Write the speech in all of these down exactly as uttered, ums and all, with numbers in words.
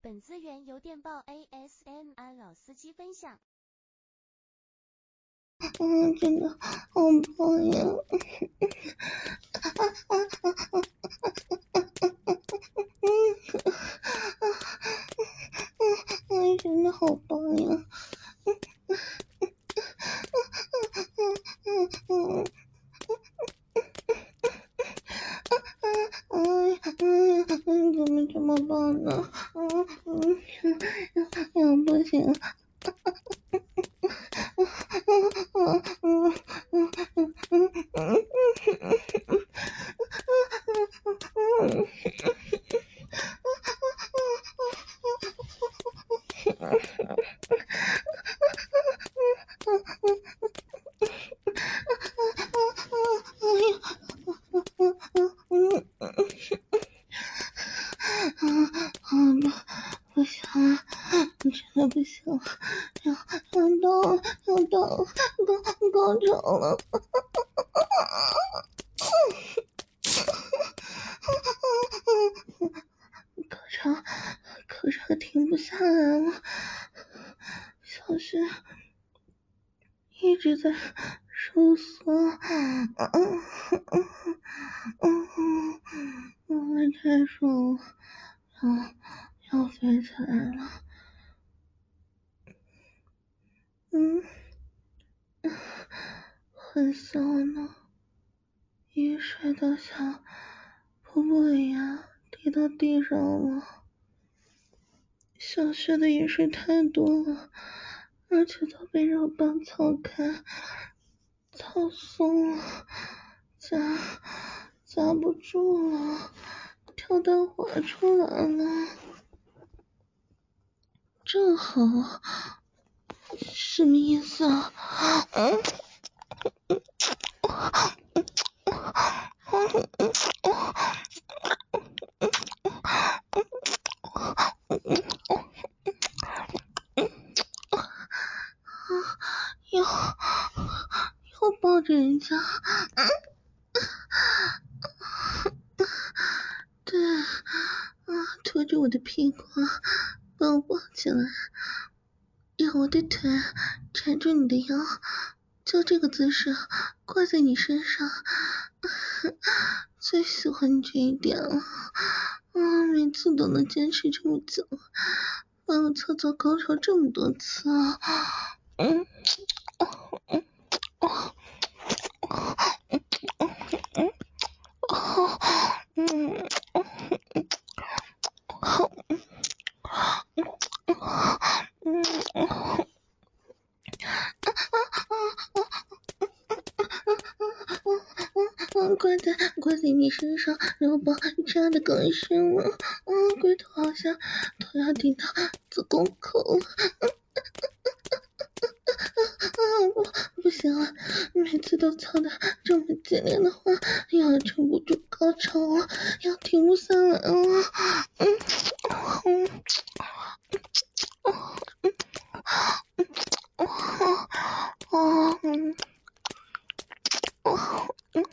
本资源由电报 A S M R 老司机分享。 嗯，真的好棒呀！嗯，真的好棒呀！嗯嗯嗯嗯，怎么这么棒呢？嗯嗯，要不行。不行，真的不行，要要到要到高高潮了。高潮高潮停不下来了，小穴一直在收缩，嗯嗯嗯嗯嗯，太爽了，要要飞起来了，嗯，很香呢，雨水都像瀑布一样滴到地上了。小穴的雨水太多了，而且都被肉棒撬开、操松了，夹夹不住了，跳蛋滑出来了。正好，什么意思啊？嗯。又又抱着人家，对，啊，拖着我的屁股把我抱起来，让我的腿缠住你的腰，就这个姿势挂在你身上，最喜欢你这一点了。啊，每次都能坚持这么久，把我操到高潮这么多次啊！嗯，嗯，哦，嗯嗯嗯嗯，好，嗯嗯嗯。嗯，挂在挂在你身上，肉棒扎的更深了。嗯，龟头好像都要顶到子宫口了。嗯，不不行了，每次都操的这么激烈的话，要撑不住高潮了，要停不下来了。嗯嗯嗯嗯嗯嗯。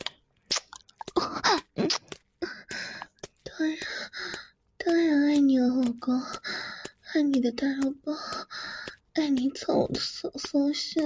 当然，当然爱你了，老公，爱你的大肉包，爱你操我的小骚穴，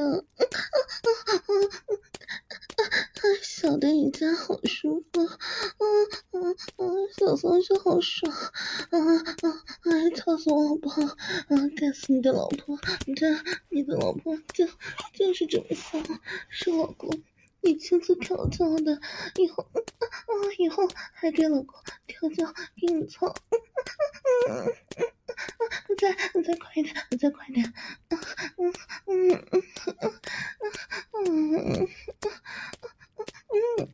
小的人家好舒服，嗯嗯嗯，小骚穴好爽，嗯嗯，哎，操死我老婆，嗯，干死你的老婆，这你的老婆就就是这么骚，是老公你亲自调教的，以后啊以后还给老公调教硬操，嗯嗯嗯，再再快一点，再快一点，嗯嗯嗯嗯嗯嗯嗯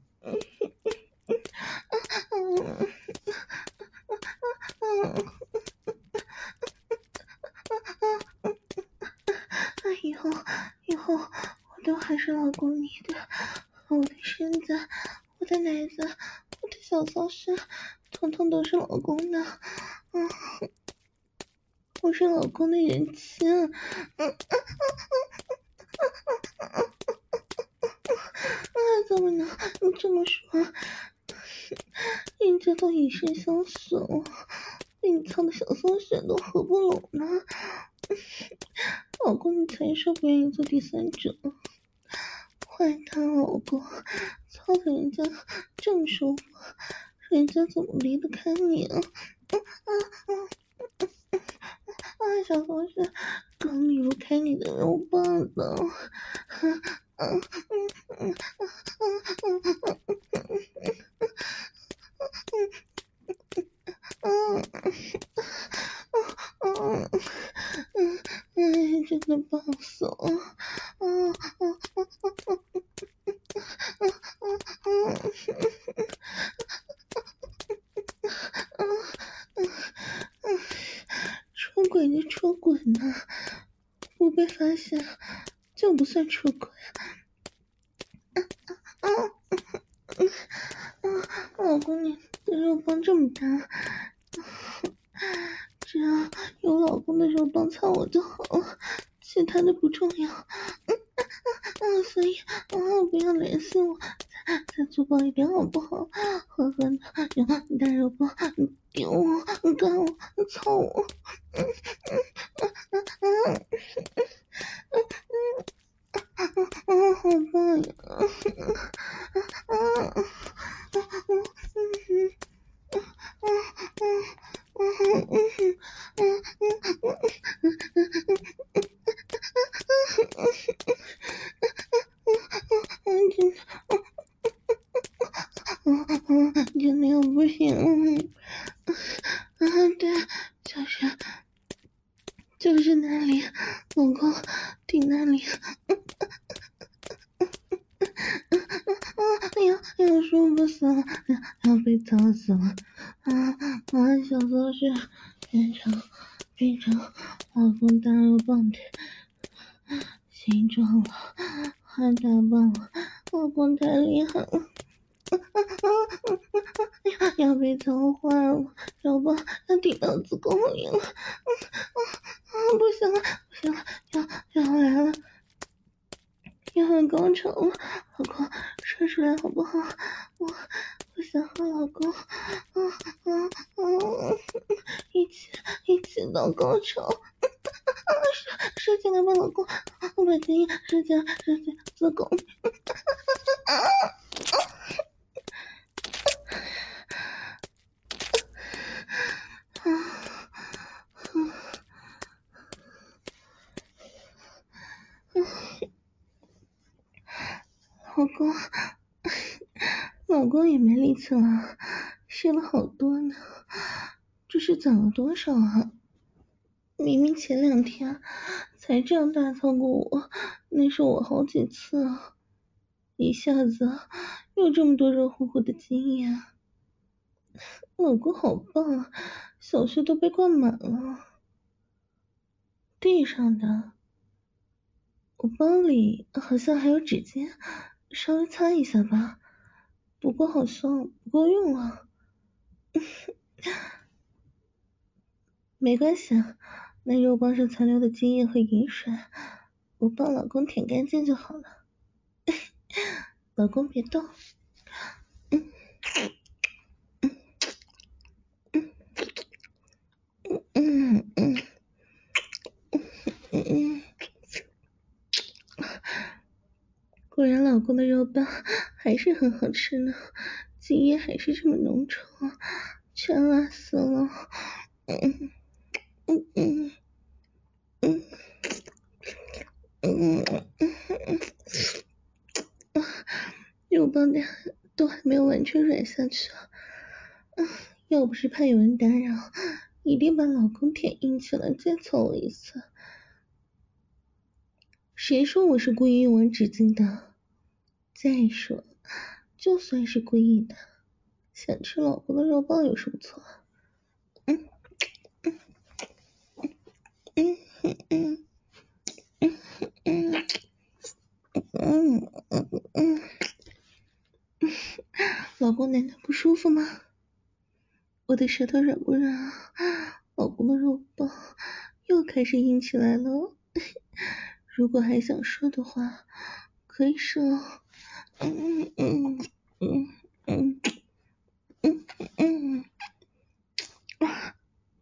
嗯嗯，以后以后我都还是老公你的，我的身子，我的奶子，我的小骚穴，统统都是老公的，嗯，我是老公的人妻，嗯嗯嗯啊，怎么能你这么说？人家都以身相许了， 被你操的小松穴都合不拢呢。老公，你才说不愿意做第三者，坏蛋老公，操的人家这么舒服，人家怎么离得开你啊？啊啊啊啊！小松穴刚离不开你的肉棒的。啊嗯嗯嗯嗯嗯嗯嗯嗯，真的棒死了！嗯嗯嗯嗯嗯嗯嗯，出轨就出轨呢，不被发现就不算出轨。啊嗯嗯，老公你的肉棒这么大，只要有老公的肉棒操我就好了，其他的不重要。嗯嗯，所以啊，不要联系我，再粗暴一点好不好？狠狠的用大肉棒顶我、干我、操我。嗯嗯嗯嗯嗯嗯，好棒呀！嗯嗯嗯嗯。真的我不行，嗯，对，就是就是那里，老公顶那里，要要舒服死了，要被操死了，啊啊！小松穴变成变成老公大肉棒的形状了，太大棒了，老公太厉害了。要被操坏了，肉棒要顶到子宫里了，嗯嗯，不行了，不行了，要要来了，要很高潮了，老公说出来好不好？我我想和老公，嗯嗯嗯，一起一起到高潮，射射进来吧，老公，我把精液射进射进子宫里，啊啊！老公，老公也没力气了，射了好多呢，这是长了多少啊？明明前两天才这样大操过我，那是我好几次啊，一下子又这么多热乎乎的经验，老公好棒啊，小穴都被灌满了。地上的，我包里好像还有纸巾，稍微擦一下吧，不过好像不够用啊。没关系啊，那肉棒上残留的精液和饮水，我帮老公舔干净就好了。老公别动。嗯嗯嗯嗯嗯嗯，果然老公的肉棒还是很好吃呢，精液还是这么浓稠，全拉死了。嗯嗯嗯嗯嗯嗯，肉棒的都还没有完全软下去啊！要不是怕有人打扰，一定把老公舔硬起来再操我一次。谁说我是故意用完纸巾的？再说，就算是故意的，想吃老公的肉棒有什么错？嗯嗯嗯嗯嗯嗯嗯嗯嗯，老公难道不舒服吗？我的舌头软不软啊？老公的肉棒又开始硬起来了。如果还想说的话，可以说，嗯嗯嗯嗯嗯嗯嗯。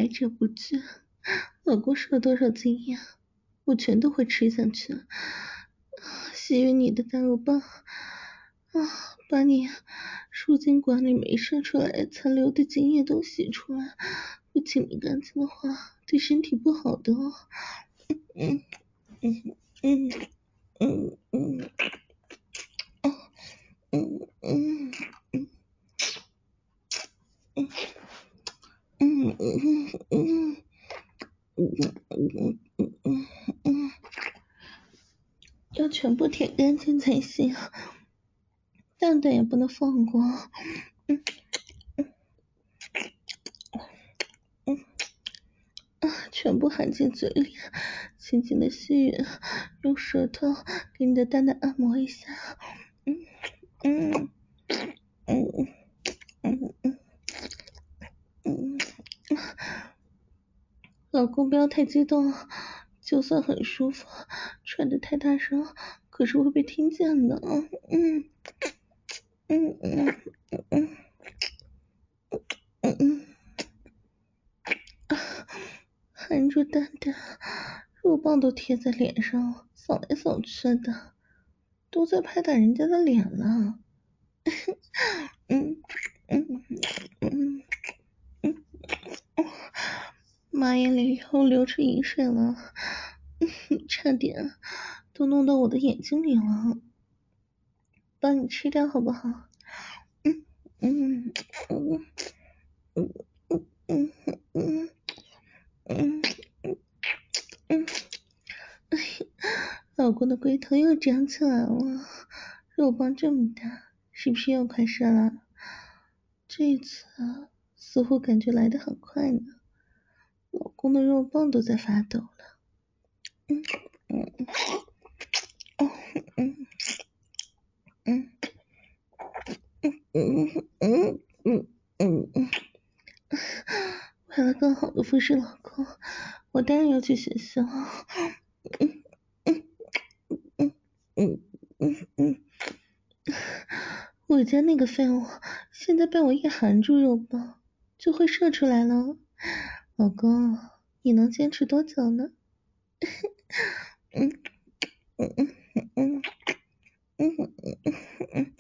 来者不拒，老公受多少惊讶，我全都会吃下去。吸吮你的大肉棒啊，把你输精管里没射出来残留的精液都洗出来，不清理干净的话对身体不好的哦。嗯嗯嗯嗯嗯嗯嗯嗯嗯嗯嗯嗯嗯嗯嗯，要全部舔干净才行，蛋蛋也不能放过。嗯嗯啊，全部含进嘴里，轻轻的吸吮，用舌头给你的蛋蛋按摩一下。嗯嗯嗯嗯嗯嗯，老公不要太激动，就算很舒服，喘得太大声，可是会被听见的。嗯嗯嗯嗯嗯嗯嗯，含住蛋蛋，肉棒都贴在脸上，扫来扫去的，都在拍打人家的脸了。嗯嗯嗯嗯，妈眼里又流出饮水了，差点都弄到我的眼睛里了，帮你吃掉好不好？嗯嗯嗯嗯嗯嗯嗯嗯嗯，老公的龟头又长起来了，肉棒这么大，是不是又快射了？这一次似乎感觉来得很快呢，老公的肉棒都在发抖了。嗯嗯嗯嗯嗯嗯嗯嗯嗯嗯，为了更好的服侍老公，我当然要去学校。嗯嗯嗯嗯嗯嗯，我家那个废物现在被我一含住肉棒，就会射出来了。老公，你能坚持多久呢？嗯嗯嗯嗯嗯嗯嗯，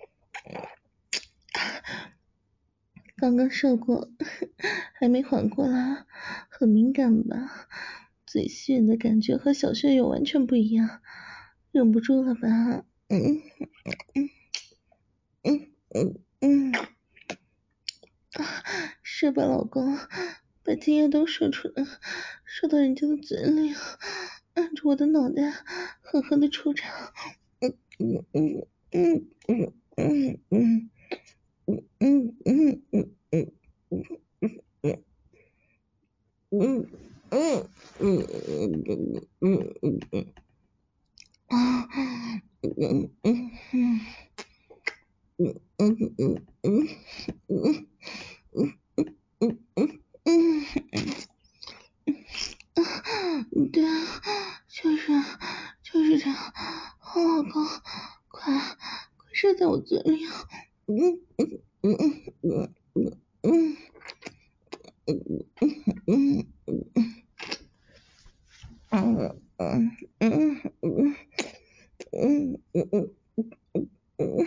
刚刚射过，还没缓过来，很敏感吧？嘴吸吮的感觉和小穴友完全不一样，忍不住了吧？嗯嗯嗯嗯嗯，射吧，老公，把精液都射出来，射到人家的嘴里，按住我的脑袋，狠狠的抽插。嗯嗯嗯嗯嗯嗯嗯嗯嗯嗯嗯嗯嗯嗯嗯嗯嗯嗯嗯啊嗯嗯嗯嗯嗯嗯嗯嗯嗯嗯嗯，对，就是就是这样，好老公，快快射在我嘴里，嗯嗯嗯嗯嗯嗯嗯嗯嗯。嗯嗯嗯嗯嗯嗯嗯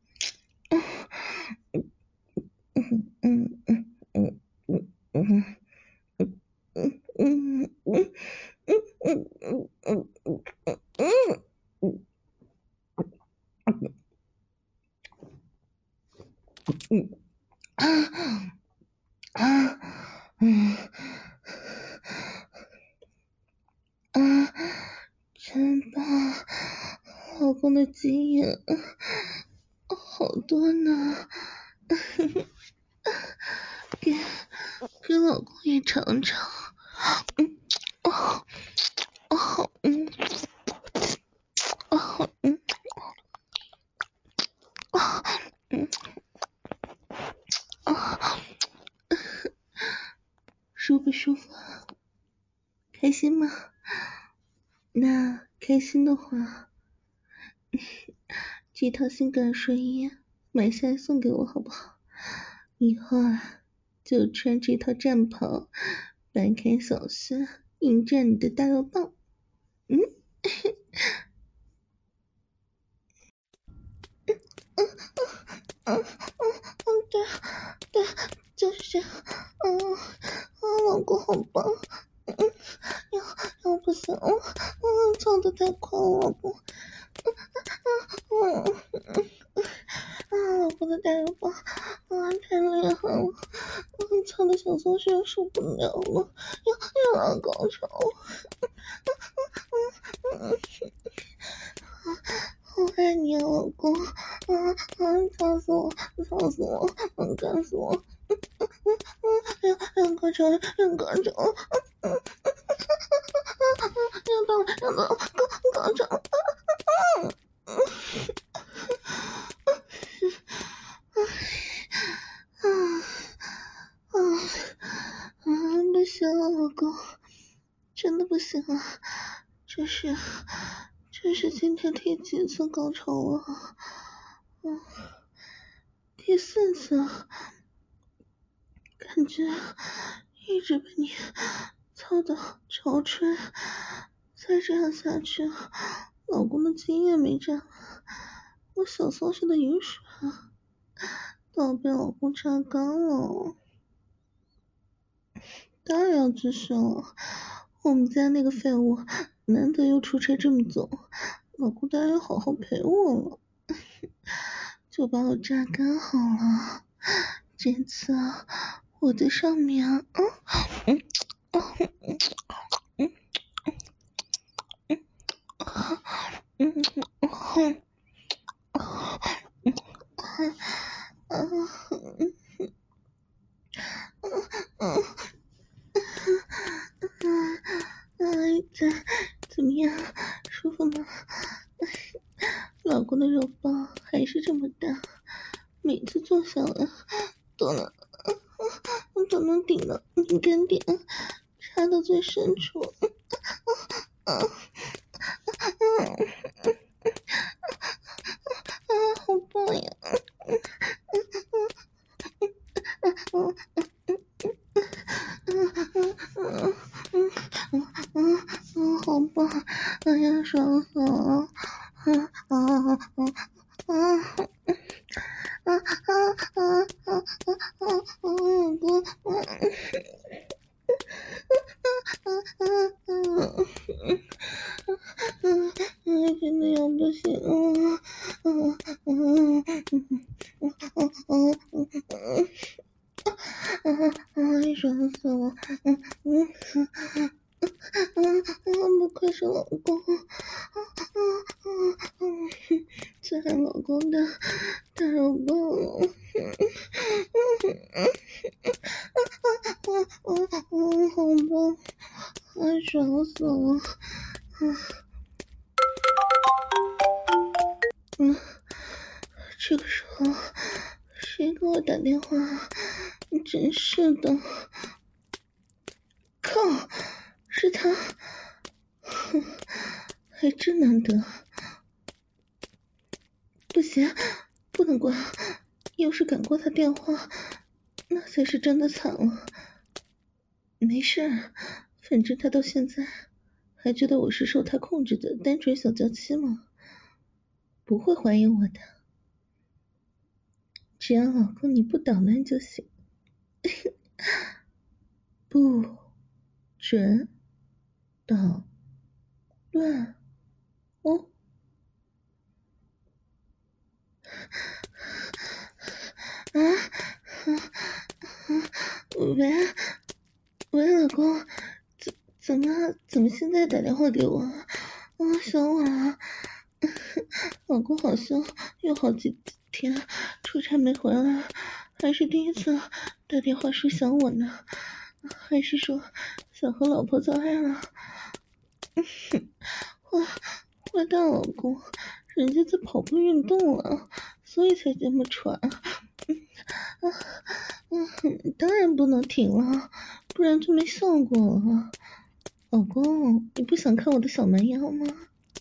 嗯嗯嗯嗯嗯啊，真棒！老公的基因好多呢，给给老公也尝尝。嗯，哦哦，嗯，哦，嗯，哦，嗯，哦，舒不舒服？开心吗？那开心的话，这套性感睡衣买下来送给我好不好？以后啊， 就穿这套战袍，掰开小穴，迎战你的大肉棒。嗯，嗯嗯嗯嗯，对对，就是这样。嗯嗯，老公好棒。嗯，要要不行，嗯嗯，操得太快了，老公。嗯嗯嗯嗯嗯，啊，老公的大肉棒，啊，太厉害了。嗯，操的小松鼠受不了了，要要来高潮了。嗯嗯嗯嗯，好爱你啊，老公。啊啊，操死我，操死我，嗯，干死我。嗯嗯嗯嗯，要要高潮，要高潮。嗯嗯嗯嗯嗯，要到了，要到了，高高潮。嗯嗯嗯嗯嗯，不行了，老公，真的不行了，这是这是今天第几次高潮了？嗯，第四次，感觉一直被你操到潮吹，再这样下去，老公的精液没沾了，我小松鼠的饮水都要被老公榨干了。当然要继续了，我们家那个废物难得又出差这么久，老公当然要好好陪我了，就把我榨干好了。这次我在上面，嗯嗯嗯嗯嗯嗯嗯嗯嗯嗯，怎怎么样，舒服吗？老公的肉棒还是这么大，每次坐下来都能都能顶到敏感点，插到最深处。啊啊啊！好棒呀！嗯嗯嗯嗯嗯嗯嗯，好棒！哎呀，爽死了！啊啊啊啊啊！啊啊啊啊啊啊！老公，嗯嗯嗯嗯嗯嗯，真的要不行了！嗯嗯嗯嗯嗯嗯嗯。啊啊！爽死了！嗯嗯嗯嗯嗯，不愧是老公！啊啊啊啊！最爱老公的大肉棒了！嗯嗯嗯嗯嗯嗯，好棒！啊，爽死了！嗯嗯，这个时候谁给我打电话？真是的！靠，是他！哼，还真难得。不行，不能挂，要是敢挂他电话，那才是真的惨了。没事，反正他到现在还觉得我是受他控制的单纯小娇妻嘛，不会怀疑我的。只要老公你不捣乱就行。不准捣乱哦。啊，喂喂，老公，怎怎么怎么现在打电话给我？啊，想我了。老公好像有好几天出差没回来，还是第一次打电话说想我呢，还是说想和老婆做爱了？坏坏蛋老公，人家在跑步运动了，所以才这么喘。嗯嗯，当然不能停了，不然就没效果了。老公，你不想看我的小蛮腰吗？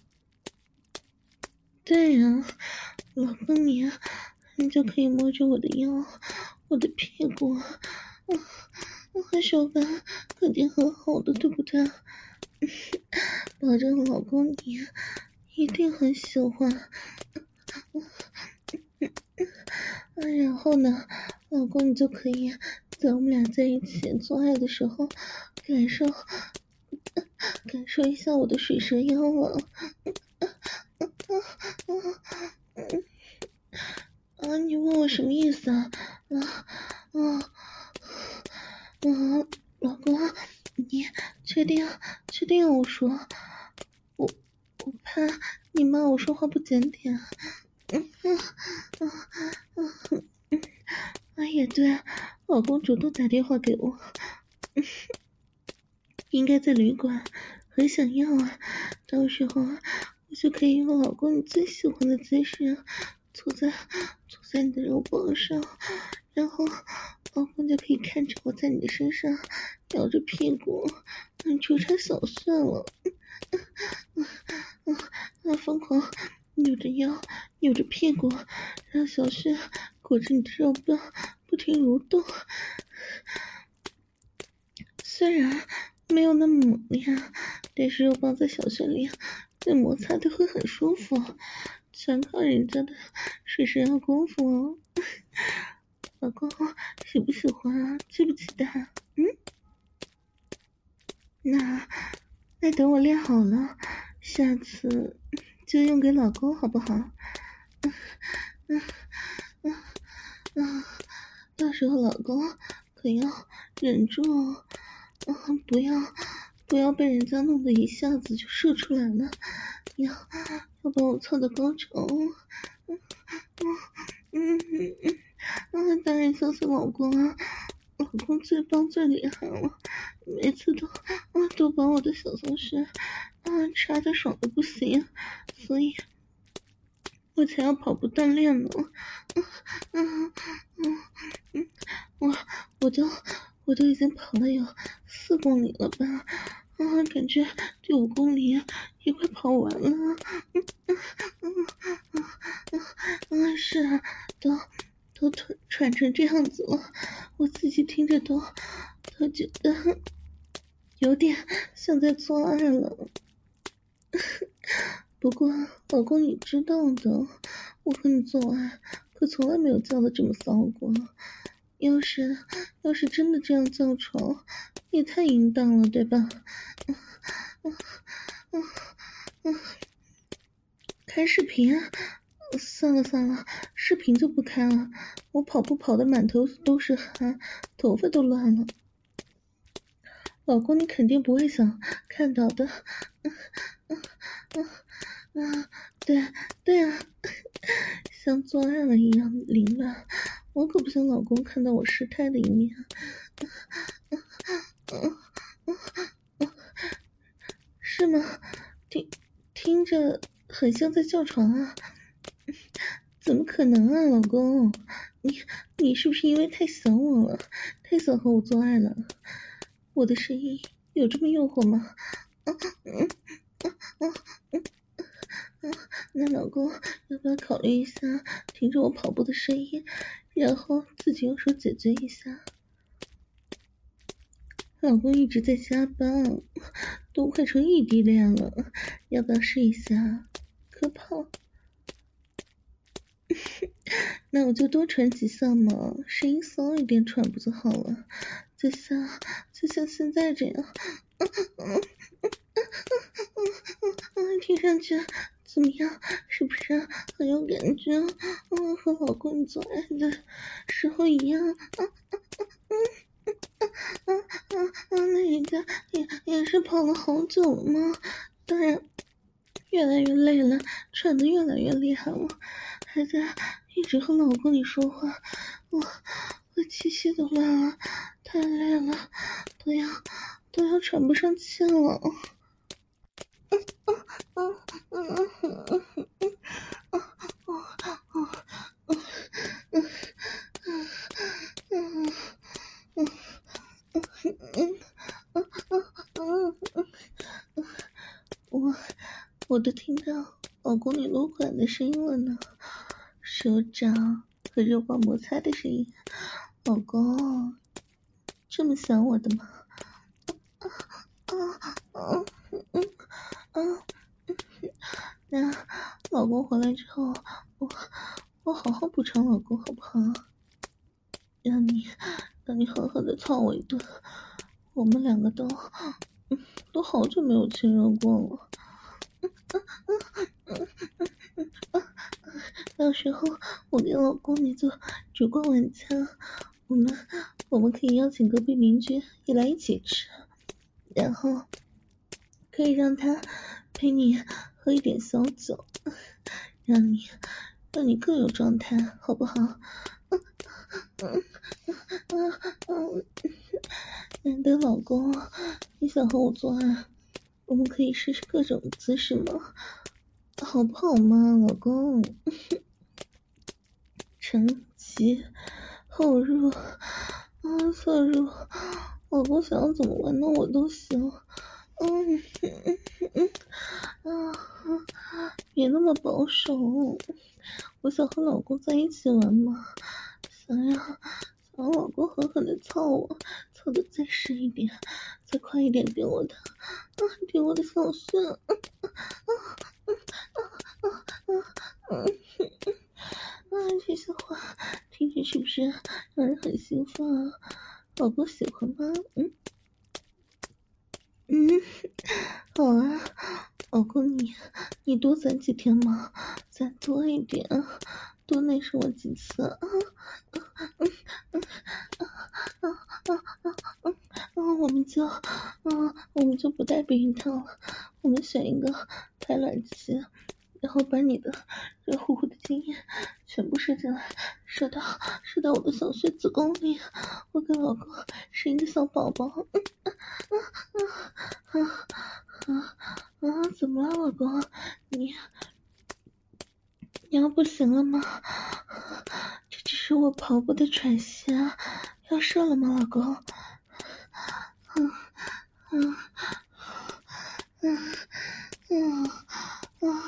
对呀、啊，老公你你就可以摸着我的腰，我的屁股， 嗯，手感肯定很好的，对不对？保证老公你一定很喜欢。然后呢，老公你就可以在我们俩在一起做爱的时候，感受感受一下我的水蛇腰了。啊，你问我什么意思啊？啊啊啊！老公，你确定确定要我说？我我怕你骂我说话不检点。嗯嗯嗯嗯嗯，啊也对，老公主动打电话给我，嗯，应该在旅馆，很想要啊。到时候我就可以用老公你最喜欢的姿势，坐在坐在你的肉棒上，然后老公就可以看着我在你的身上摇着屁股，嗯，出差小穴了。嗯嗯嗯嗯，疯狂扭着腰，扭着屁股，让小穴裹着你的肉棒不停蠕动。虽然没有那么猛烈，但是肉棒在小穴里被摩擦的会很舒服，全靠人家的水蛇腰功夫哦。老公喜不喜欢啊？期不期待？嗯，那那等我练好了，下次就用给老公好不好？嗯嗯嗯嗯，到时候老公可要忍住哦，嗯，不要不要被人家弄得一下子就射出来了，要要把我操到高潮。嗯嗯嗯嗯嗯，当然相信老公啊，老公最棒最厉害了，每次都啊都把我的小松狮啊插的爽的不行，所以我才要跑步锻炼呢。嗯嗯嗯嗯，我我都我都已经跑了有四公里了吧？啊，感觉这五公里也快跑完了。嗯嗯嗯嗯嗯嗯，是啊，都都喘喘成这样子了，我自己听着都都觉得有点像在做爱了。不过老公你知道的，我和你做爱可从来没有叫的这么骚过。要是要是真的这样叫床，也太淫荡了，对吧？嗯嗯嗯嗯，开视频？算了算了，视频就不开了。我跑步跑得满头都是汗，头发都乱了。老公，你肯定不会想看到的。嗯嗯嗯嗯，对对啊，像做爱了一样凌乱，我可不想老公看到我失态的一面。嗯嗯嗯嗯，是吗？听听着很像在叫床啊。怎么可能啊，老公，你你是不是因为太想我了，太想和我做爱了？我的声音有这么诱惑吗？嗯嗯嗯嗯嗯嗯，那老公要不要考虑一下，听着我跑步的声音，然后自己用手解决一下？老公一直在加班，都快成异地恋了，要不要试一下磕炮？那我就多传几下嘛，声音骚一点传不就好了？就像就像现在这样，嗯嗯嗯嗯嗯嗯，听上去怎么样？是不是很有感觉？嗯，和老公做爱的时候一样。嗯嗯嗯嗯嗯嗯嗯，那人家也也是跑了好久了吗？当然越来越累了，喘得越来越厉害了，还在一直和老公你说话，我我气息都乱了，太累了，都要都要喘不上气了。嗯嗯嗯嗯嗯嗯嗯嗯嗯嗯嗯嗯嗯嗯嗯，我我都听到老公你撸管的声音了呢，手掌和肉棒摩擦的声音，老公这么想我的吗？啊啊嗯啊，那老公回来之后，我我好好补偿老公好不好？让你让你狠狠的操我一顿，我们两个都嗯都好久没有亲热过了。到时候我跟老公你就烛光晚餐，我们我们可以邀请隔壁邻居也来一起吃，然后可以让他陪你喝一点小酒，让你让你更有状态，好不好？嗯嗯嗯嗯，难得老公你想和我做爱，我们可以试试各种姿势吗？好不好嘛，老公？承袭后入啊，侧入，老公想要怎么玩弄我都行。嗯嗯嗯嗯啊，别那么保守，我想和老公在一起玩嘛，想要想要老公狠狠的操我，操的再深一点，再快一点点我的，啊，点我的小穴，啊啊啊啊啊啊！啊，这些话听着是不是让人很兴奋啊？老公喜欢吗？嗯嗯，好啊，老公你你多攒几天嘛，攒多一点，多内射我几次啊！啊嗯嗯啊啊啊啊啊！我们就啊我们就不带避孕套了，我们选一个排卵期。然后把你的热乎乎的精液全部射进来，射到射到我的小穴子宫里，我跟老公生一个小宝宝。嗯啊啊啊啊啊！怎么了，老公？你你要不行了吗？这只是我跑步的喘息啊，要射了吗，老公？嗯嗯嗯嗯嗯。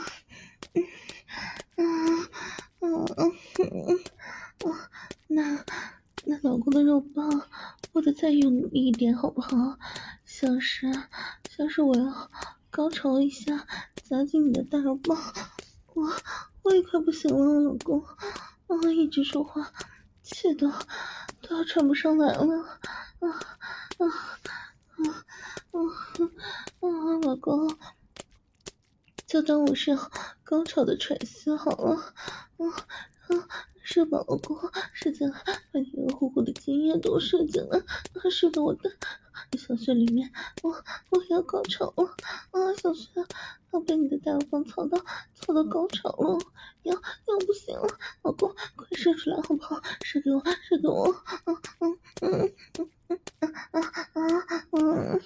嗯嗯嗯嗯嗯，那那老公的肉棒握得再用力一点好不好？像是像是我要高潮一下，夹紧你的大肉棒，我我也快不行了，老公，啊，一直说话，气都都要喘不上来了，啊啊啊啊啊！老公。就当我是高潮的喘息好了，嗯嗯，射吧，老公，射进来，把你热乎乎的精液都射进来，射到我的小穴里面，我我要高潮了，啊，小穴要被你的大棒操到操到高潮了，要要不行了，老公，快射出来好不好？射给我，射给我，嗯嗯嗯嗯嗯啊啊啊嗯。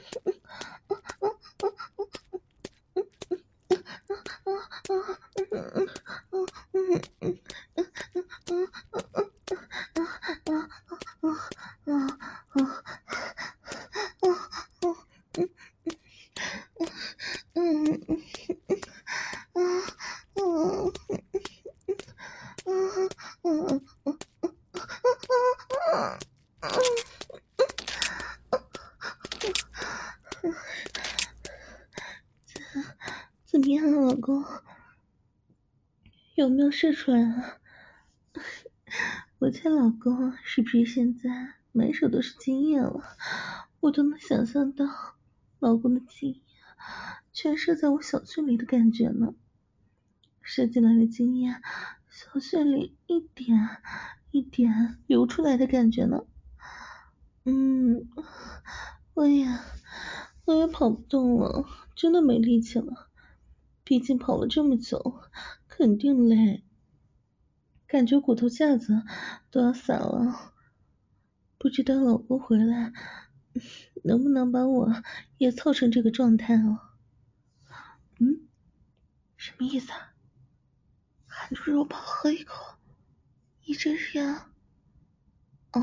怎么样，老公？有没有射出来啊？我家老公是不是现在满手都是精液了？我都能想象到老公的精液全射在我小穴里的感觉呢。射进来的精液，小穴里一点一点流出来的感觉呢。嗯，我也我也跑不动了，真的没力气了。毕竟跑了这么久，肯定累，感觉骨头架子都要散了。不知道老公回来能不能把我也凑成这个状态哦？嗯，什么意思啊？含住肉棒喝一口，一阵热。哦，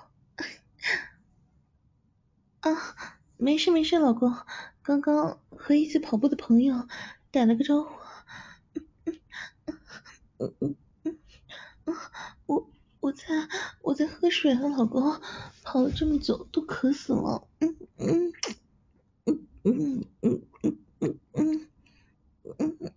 啊，没事没事，老公，刚刚和一起跑步的朋友打了个招呼。嗯嗯嗯嗯，我我在我在喝水啊，老公， 跑了这么久都渴死了。嗯嗯嗯嗯嗯嗯嗯嗯嗯，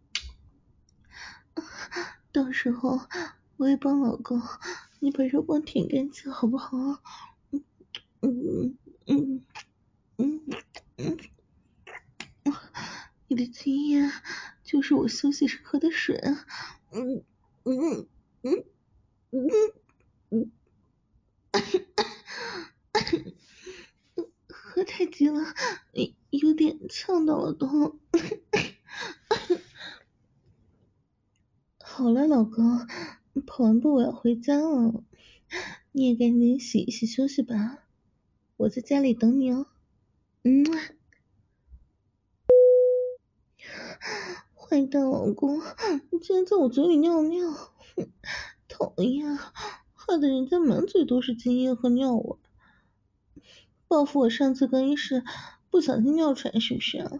到时候我也帮老公你把肉棒舔干净好不好？嗯嗯嗯嗯嗯，你的经验就是我休息时喝的水啊。嗯嗯嗯嗯嗯，喝太急了，有点呛到了都。好了，老公，跑完步我要回家了，你也赶紧洗一洗休息吧，我在家里等你哦。嗯，坏蛋老公，你竟然在我嘴里尿尿，讨厌，害得人家满嘴都是精液和尿味，报复我上次更衣室不小心尿出来是不是啊？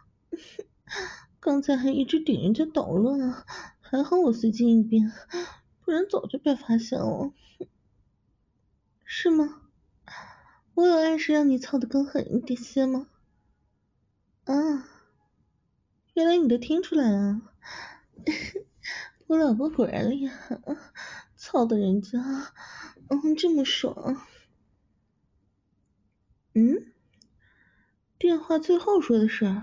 刚才还一直顶人家捣乱啊，还好我随机应变，不然早就被发现了。是吗？我有暗示让你操得更狠一点些吗？啊，原来你都听出来了。我老婆果然厉害，操的人家嗯这么爽。嗯，电话最后说的是？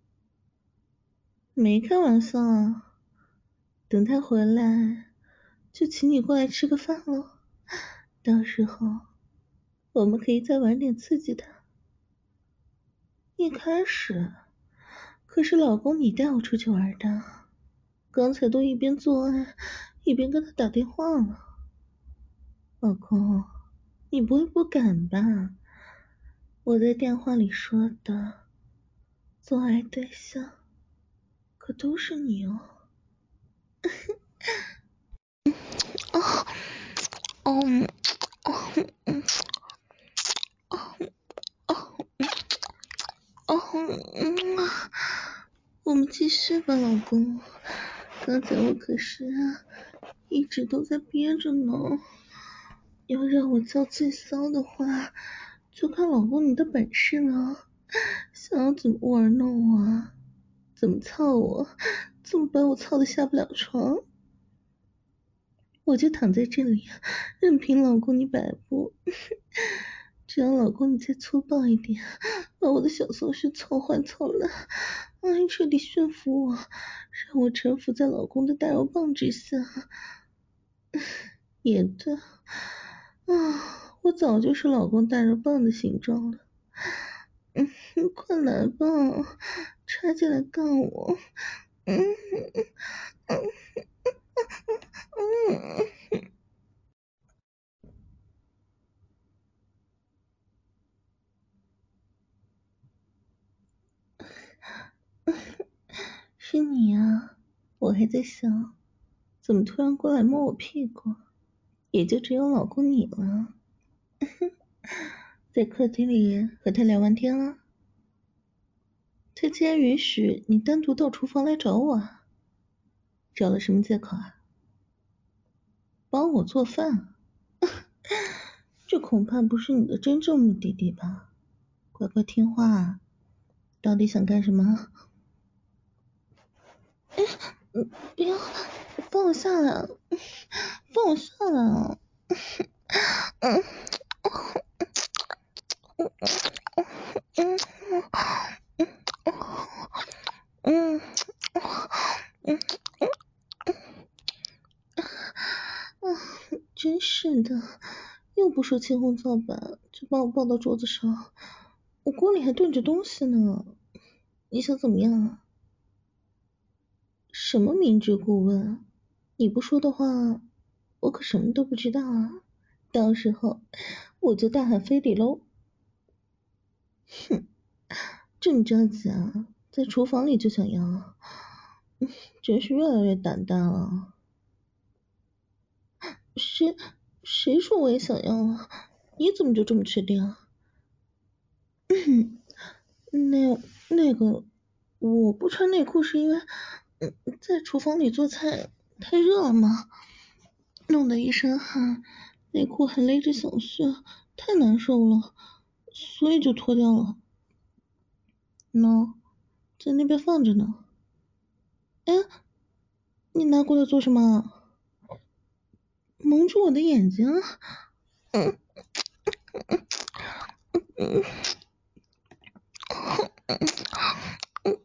没开玩笑啊，等他回来就请你过来吃个饭喽，到时候我们可以再玩点刺激的。一开始可是老公你带我出去玩的，刚才都一边做爱一边跟他打电话了。老公，你不会不敢吧？我在电话里说的做爱对象可都是你哦。哦哦哦嗯哦哦哦嗯，我们继续吧，老公。刚才我可是一直都在憋着呢。要让我叫最骚的话，就看老公你的本事了。想要怎么玩弄我，怎么操我，怎么把我操得下不了床，我就躺在这里，任凭老公你摆布。只要老公你再粗暴一点，把我的小松狮操坏操烂，哎，彻底驯服我，让我臣服在老公的大肉棒之下。也对，啊，我早就是老公大肉棒的形状了。嗯，快来吧，插进来干我。嗯嗯嗯嗯嗯，是你啊，我还在想，怎么突然过来摸我屁股，也就只有老公你了。在客厅里和他聊完天了，他竟然允许你单独到厨房来找我，找了什么借口啊？帮我做饭？这恐怕不是你的真正目的地吧？乖乖听话，到底想干什么？哎，嗯，不要，放我下来，放我下来。嗯嗯嗯嗯嗯嗯，真是的，又不说青红皂白，就把我抱到桌子上，我锅里还炖着东西呢，你想怎么样啊？什么明知故问？你不说的话，我可什么都不知道啊！到时候我就大喊非礼喽！哼，这么着急啊？在厨房里就想要？真是越来越胆大了。谁谁说我也想要了？你怎么就这么确定啊？那那个，我不穿内裤是因为，嗯，在厨房里做菜太热了吗？弄得一身汗，内裤还勒着小穴， 太难受了，所以就脱掉了。喏，在那边放着呢。哎，你拿过来做什么？蒙住我的眼睛。嗯嗯嗯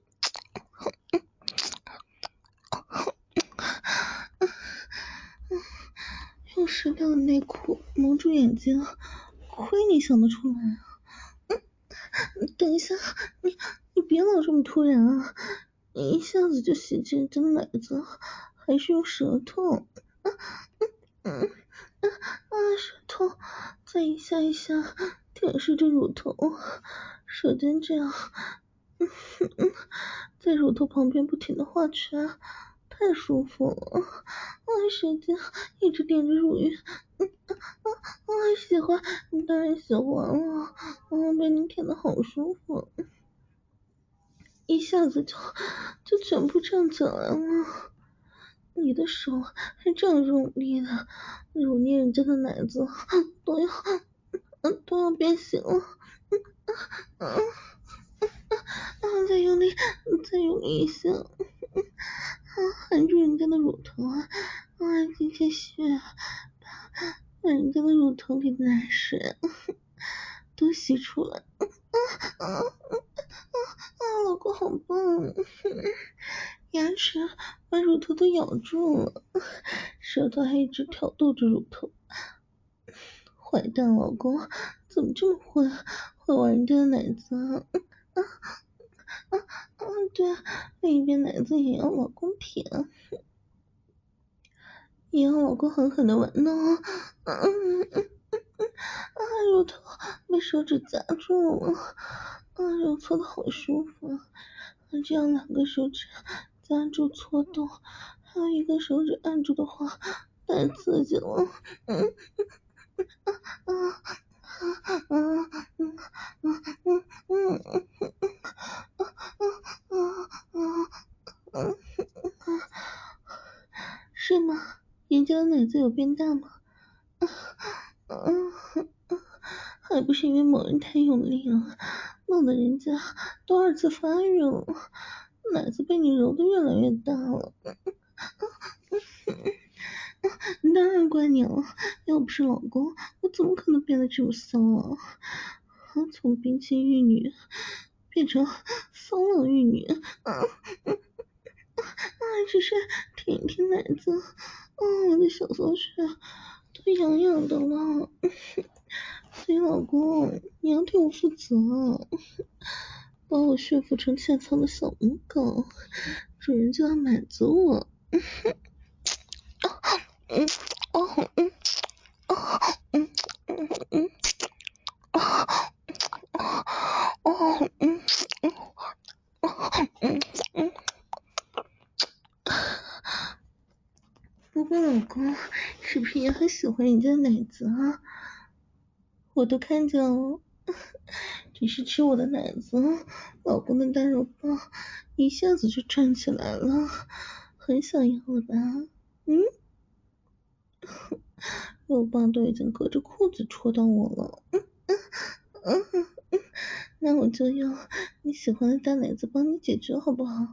用湿掉的内裤蒙住眼睛，亏你想得出来啊！等一下，你你别老这么突然啊！你一下子就洗进人家的奶子，还是用舌头？嗯嗯嗯啊，舌头再一下一下舔舐着乳头，舌尖这样，嗯嗯，在乳头旁边不停的画圈，太舒服了。啊，舌尖一直点着乳晕，嗯啊啊啊，喜欢，当然喜欢了，啊，被你舔的好舒服。一下子就就全部站起来了，你的手还这样用力的揉捏人家的奶子，都要都要变形了，啊啊啊！再用力，再用力一下，啊，含住人家的乳头啊，啊，今天血把把人家的乳头里的奶水都吸出来，啊啊啊！老公好棒！牙齿把乳头都咬住了，舌头还一直挑逗着乳头。坏蛋老公，怎么这么会会玩人家的奶子啊？啊啊啊！对，另一边奶子也要老公舔，也要老公狠狠的玩呢。嗯嗯嗯嗯啊！乳头被手指夹住了，啊，揉搓的好舒服啊！这样两个手指夹住搓动，还有一个手指按住的话，太刺激了。嗯啊啊啊啊嗯嗯嗯嗯嗯嗯嗯，是吗？人家的奶子有变大吗？嗯嗯，还不是因为某人太用力了，弄得人家都二次发育了，奶子被你揉得越来越大了。当然怪你了，要不是老公，我怎么可能变得这么骚啊？从冰清玉女变成骚浪玉女，啊啊啊！只是舔一舔奶子，啊，我的小骚穴都痒痒的了。所以老公，你要对我负责，把我驯服成欠操的小母狗，主人就要满足我。嗯哦嗯哦嗯嗯嗯哦哦嗯嗯嗯嗯。不过老公是不是也很喜欢人家的奶子啊？我都看见了，只是吃我的奶子，老公的大肉棒一下子就站起来了，很想要了吧？嗯，肉棒都已经隔着裤子戳到我了，嗯嗯嗯嗯，那我就用你喜欢的大奶子帮你解决好不好？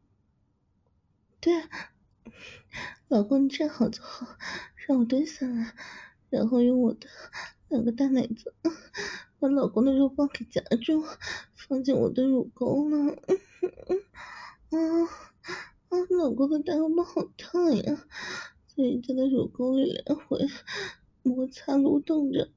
对，老公你站好就好，让我蹲下来，然后用我的两个大奶子把老公的肉棒给夹住，放进我的乳沟了。嗯嗯啊，老公的大肉棒好烫呀，在人家的乳沟里来回摩擦蠕动着。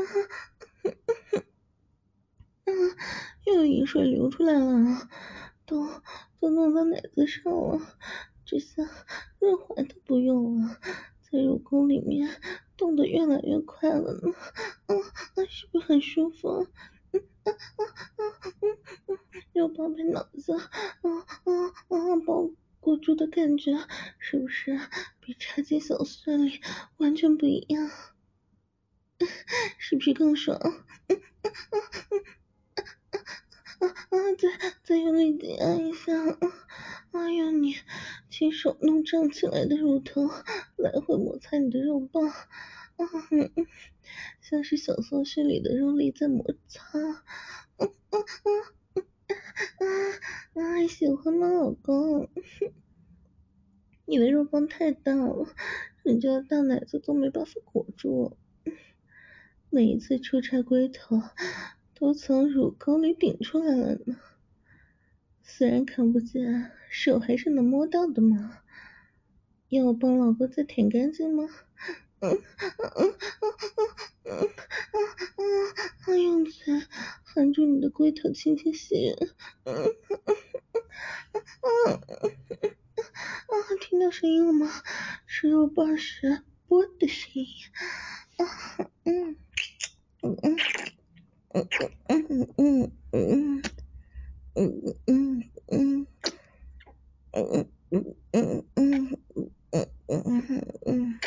嗯，又有饮水流出来了，都都弄到奶子上了，这下润滑都不用了，在乳沟里面动得越来越快了呢。嗯啊，是不是很舒服啊？嗯啊啊啊嗯嗯，有宝贝脑子，啊啊啊，包裹住的感觉是不是比插进小穴里完全不一样？是不是更爽？嗯嗯嗯啊啊！再再用力挤按一下，啊，用你亲手弄胀起来的乳头来回摩擦你的肉棒， 嗯嗯，像是小松穴里的肉粒在摩擦。嗯嗯嗯嗯啊啊！喜欢吗，老公？你的肉棒太大了，人家的大奶子都没办法裹住。每一次出差龟头都从乳沟里顶出来了呢，虽然看不见，手还是能摸到的嘛。要我帮老公再舔干净吗？嗯嗯嗯嗯嗯嗯，用嘴含住你的龟头，轻轻吸吮。嗯嗯嗯嗯啊，听到声音了吗？是肉棒时啵的声音。啊，嗯嗯嗯嗯嗯嗯嗯嗯嗯嗯嗯嗯嗯嗯嗯嗯嗯，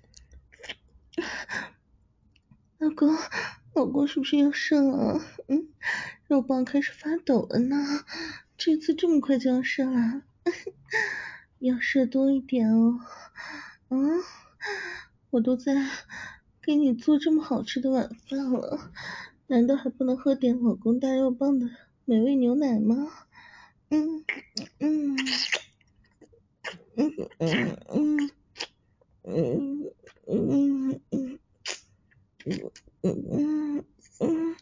老公，老公是不是要射了？嗯，肉棒开始发抖了呢，这次这么快就要射了，要射多一点哦。嗯，我都在给你做这么好吃的晚饭了，难道还不能喝点老公大肉棒的美味牛奶吗？嗯嗯嗯嗯嗯嗯嗯嗯嗯嗯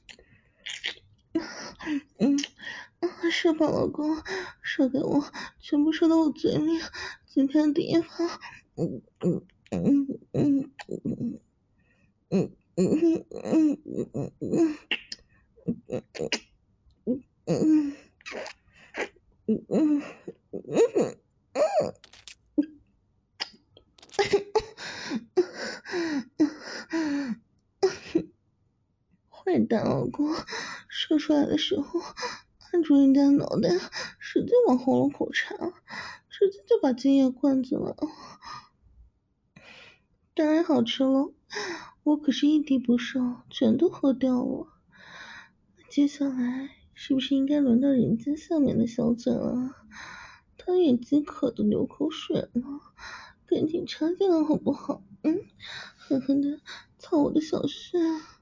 嗯，射吧，老公，射给我，全部射到我嘴里，今天的第一炮。嗯嗯嗯嗯嗯嗯嗯嗯嗯嗯嗯嗯嗯嗯嗯。坏蛋老公，射出来的时候按住人家的脑袋，使劲往喉咙口插，直接就把精液灌进了，当然好吃了，我可是一滴不剩，全都喝掉了。接下来是不是应该轮到人家下面的小嘴了？他也饥渴的流口水了，赶紧插进来好不好？嗯，狠狠的操我的小穴。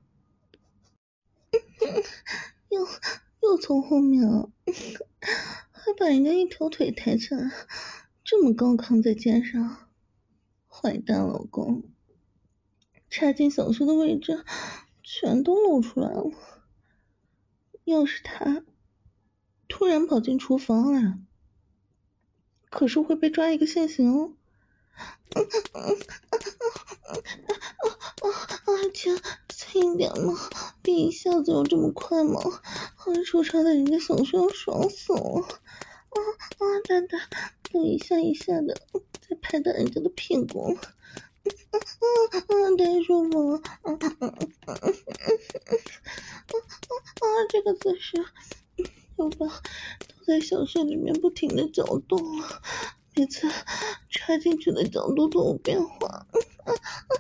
又又从后面了，还把人家一条腿抬起来，这么高扛在肩上，坏蛋老公，插进小穴的位置全都露出来了。要是他突然跑进厨房来，可是会被抓一个现行哦。嗯嗯嗯啊啊！轻轻一点嘛，别一下子有这么快嘛，还出插在人家小穴要爽死了。啊啊！蛋蛋，都一下一下的在拍打人家的屁股。嗯嗯，太舒服了。嗯嗯嗯嗯嗯嗯啊，这个姿势，有吧？都在小穴里面不停的搅动，每次插进去的角度都有变化。嗯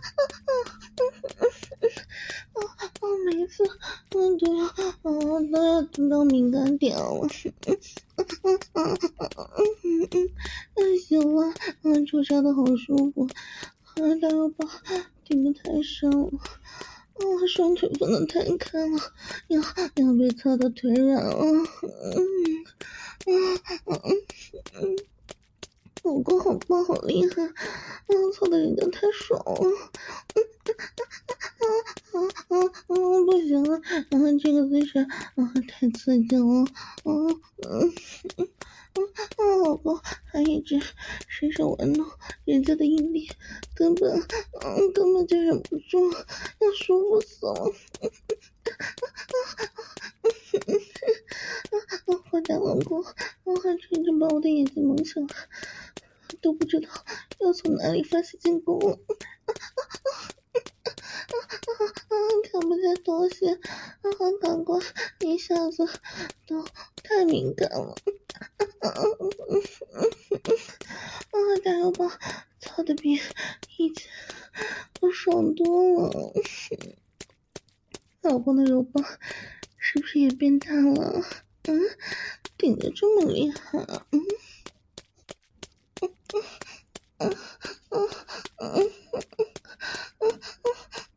啊啊！每一次，嗯，都要，嗯，都要等到敏感点了。嗯嗯嗯嗯嗯嗯，行了，嗯，出插的好舒服，啊，大肉棒顶得太深了，啊，双腿不能摊开了，要要被操到腿软了。嗯嗯嗯嗯，老公好棒，好厉害，嗯，操的人家太爽了。嗯啊啊啊啊！不行了，啊，这个姿势啊太刺激了，嗯嗯嗯嗯，老公还一直伸手玩弄人家的阴蒂，根本嗯根本就忍不住，要舒服死了。啊，坏蛋老公，我还真正把我的眼睛蒙上了，都不知道要从哪里发起进攻了。啊，看不见东西，啊，感官一下子都太敏感了。啊啊啊！大肉棒操的比以前都爽多了。老公的肉棒是不是也变大了？嗯，顶得这么厉害啊？嗯嗯嗯嗯嗯嗯嗯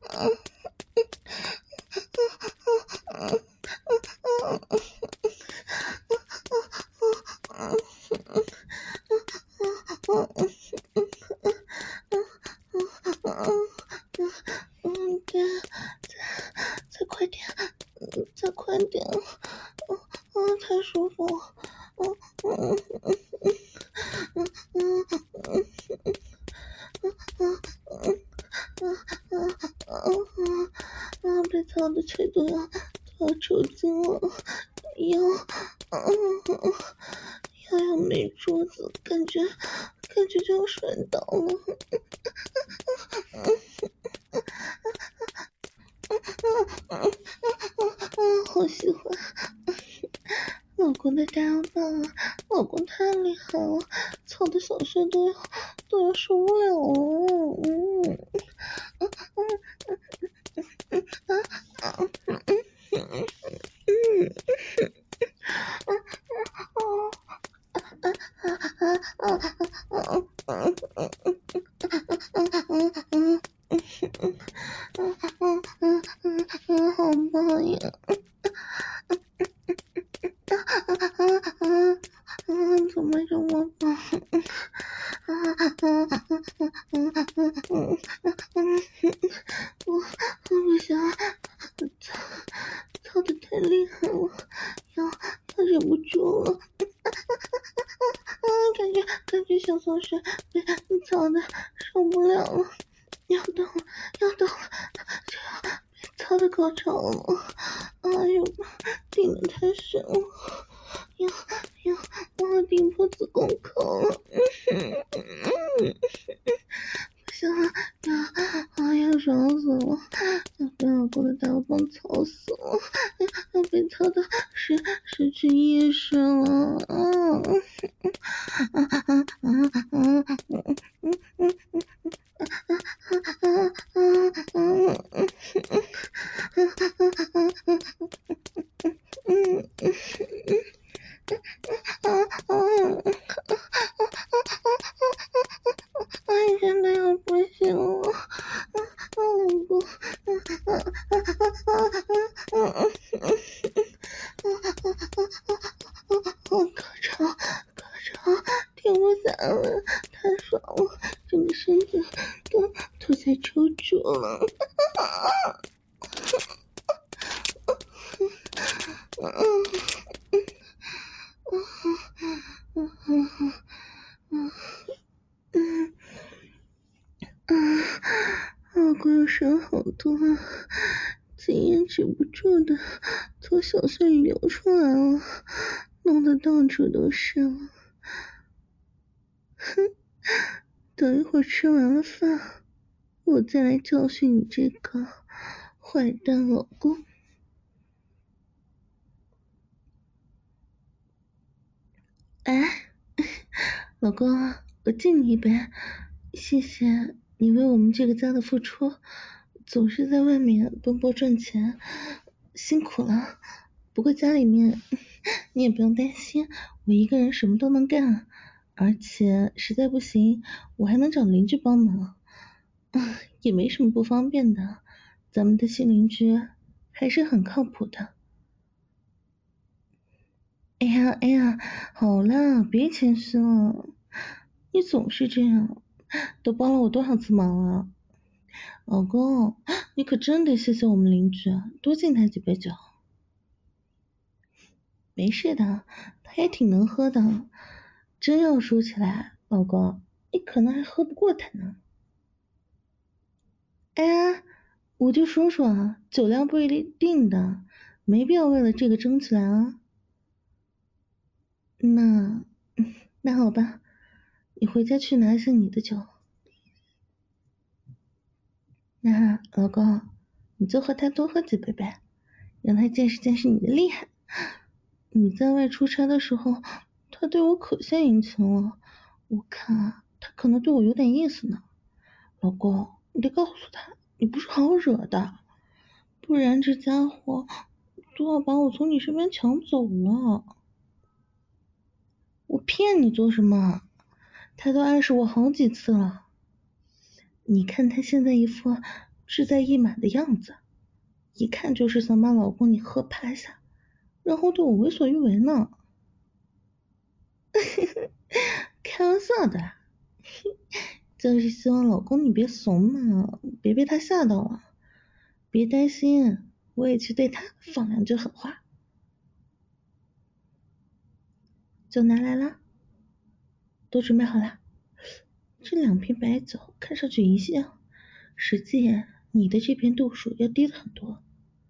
操的腿都要都要抽筋了，腰嗯腰要没桌子，感觉感觉就要摔倒了。好喜欢老公的大腰棒啊，老公太厉害了，操的小穴都要都要受不了了。嗯嗯嗯嗯嗯嗯好棒呀！怎么这么棒？我我不行，操操的太厉害了，要要忍不住了。感觉感觉小松鼠被操的受不了了，要到了要到了，就要被操的高潮了。哎呦，顶得太深了，要要往顶破子宫口了。不行了，要哎呀爽死了，要被老公的大腰棒操死了，要被操的失失去意识了。嗯嗯嗯嗯嗯嗯嗯嗯哎，真的要不行了，老公，我高潮高潮停不下来，太爽了，整个身子都都在抽搐了。老公的水好多啊，津液止不住的从小穴里流出来了，弄得到处都是了。哼，等一会儿吃完了饭，我再来教训你这个坏蛋老公。哎，老公，我敬你一杯，谢谢你为我们这个家的付出，总是在外面奔波赚钱，辛苦了。不过家里面你也不用担心，我一个人什么都能干，而且实在不行，我还能找邻居帮忙，也没什么不方便的。咱们的新邻居还是很靠谱的。哎呀哎呀，好了，别谦虚了，你总是这样，都帮了我多少次忙了。老公，你可真得谢谢我们邻居，多敬他几杯酒。没事的，他也挺能喝的，真要说起来，老公，你可能还喝不过他呢。哎呀，我就说说啊，酒量不一定的，没必要为了这个争起来啊。那那好吧，你回家去拿一下你的酒。那老公，你就和他多喝几杯呗，让他见识见识你的厉害。你在外出差的时候，他对我可献殷勤了，我看他可能对我有点意思呢。老公，你得告诉他，你不是好惹的，不然这家伙都要把我从你身边抢走了。我骗你做什么？他都暗示我好几次了。你看他现在一副志在意满的样子，一看就是想把老公你喝趴下，然后对我为所欲为呢。开玩笑的啦，就是希望老公你别怂嘛，别被他吓到了。别担心，我也去对他放两句狠话。酒拿来了，都准备好了。这两瓶白酒看上去一样，实际你的这瓶度数要低了很多。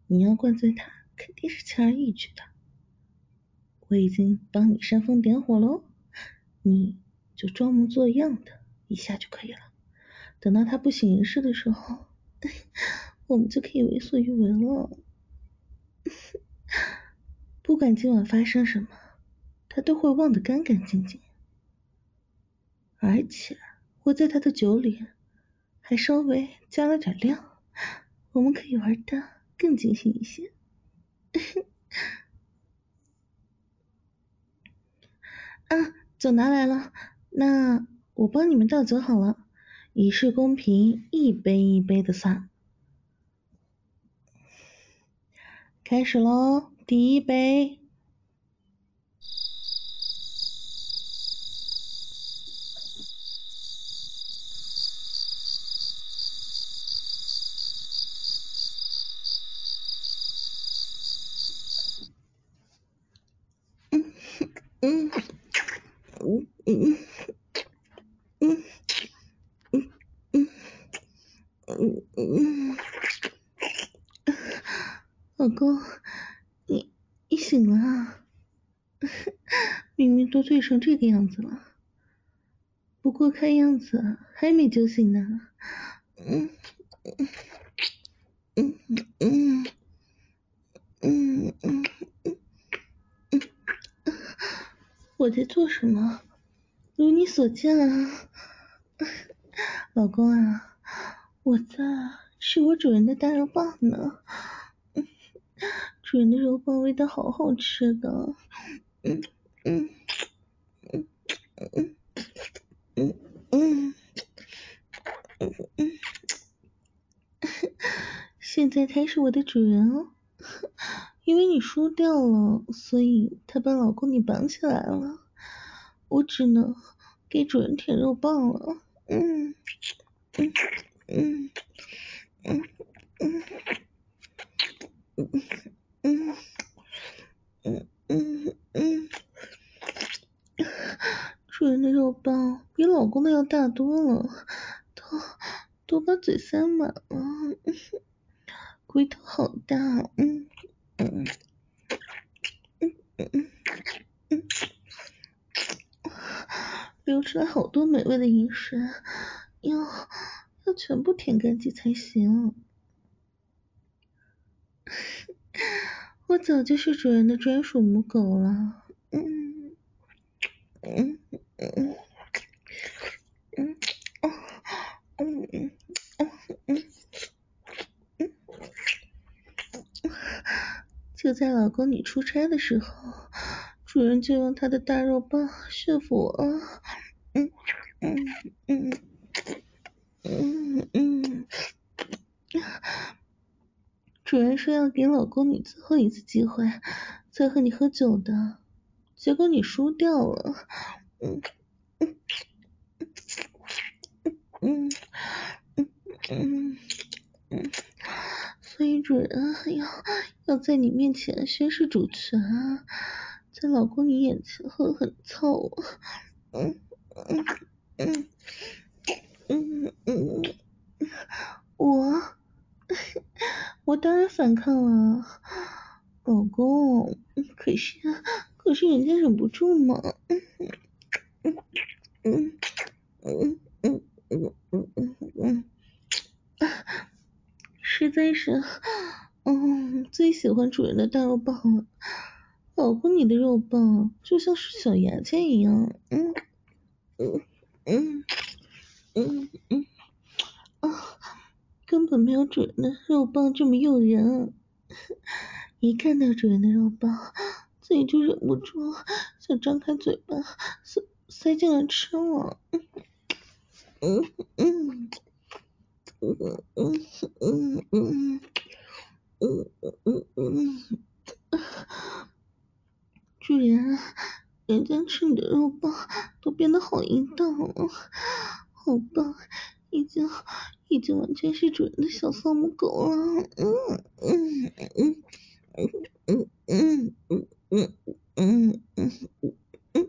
你要灌醉他，肯定是轻而易举的。我已经帮你煽风点火喽，你就装模作样的一下就可以了。等到他不省人事的时候，我们就可以为所欲为了。不管今晚发生什么，他都会忘得干干净净。而且我在他的酒里还稍微加了点料，我们可以玩得更尽兴一些。啊，酒拿来了，那我帮你们倒酒好了，以示公平，一杯一杯的算。开始喽，第一杯。嗯嗯嗯嗯嗯嗯嗯嗯，老公，你你醒了啊？明明都醉成这个样子了，不过看样子还没酒醒呢。嗯嗯嗯嗯嗯嗯，我在做什么？如你所见啊，老公啊，我在吃我主人的大肉棒呢。主人的肉棒味道好好吃的。嗯嗯嗯嗯嗯嗯嗯嗯，现在他是我的主人哦，因为你输掉了，所以他把老公你绑起来了，我只能给主人舔肉棒了。嗯嗯嗯嗯嗯嗯嗯嗯嗯嗯，主人的肉棒比老公的要大多了，都都把嘴塞满了，龟头好大。嗯嗯嗯嗯嗯，流出来好多美味的饮水，要要全部舔干净才行。我早就是主人的专属母狗了。嗯嗯嗯嗯嗯嗯嗯嗯，就在老公你出差的时候，主人就用他的大肉棒驯服我。嗯嗯嗯嗯嗯，主人说要给老公你最后一次机会，再和你喝酒的，结果你输掉了。嗯嗯嗯嗯嗯嗯，所以主人要要在你面前宣誓主权，在老公你眼前狠狠操我。嗯嗯嗯嗯嗯，我我当然反抗了，老公，可是可是人家忍不住嘛。嗯嗯嗯嗯嗯嗯嗯嗯嗯，实在是，嗯，最喜欢主人的大肉棒了。老公，你的肉棒就像是小牙签一样。嗯嗯嗯嗯嗯啊，根本没有主人的肉棒这么诱人。一看到主人的肉棒，自己就忍不住想张开嘴巴塞塞进来吃了。嗯嗯嗯嗯嗯嗯嗯嗯嗯，主人，人家吃你的肉棒都变得好淫荡了，好棒，已经已经完全是主人的小丧母狗了。嗯嗯嗯嗯嗯嗯嗯嗯嗯嗯嗯，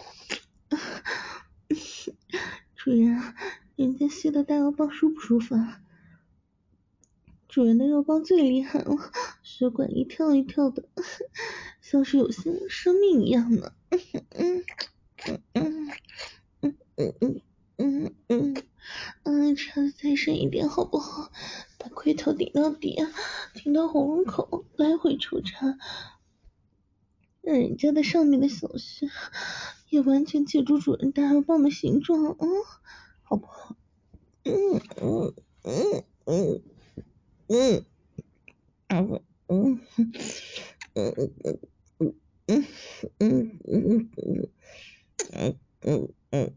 主人，人家吸的大肉棒舒不舒服啊？主人的肉棒最厉害了， 血管一跳一跳的，像是有些生命一样的。嗯嗯嗯嗯嗯嗯嗯嗯，插的再深一点好不好？把龟头顶到底，顶到喉咙口，来回抽插，让人家的上面的小穴也完全记住主人大肉棒的形状，嗯，好不好？嗯嗯嗯嗯嗯嗯嗯嗯嗯嗯嗯嗯嗯嗯嗯嗯。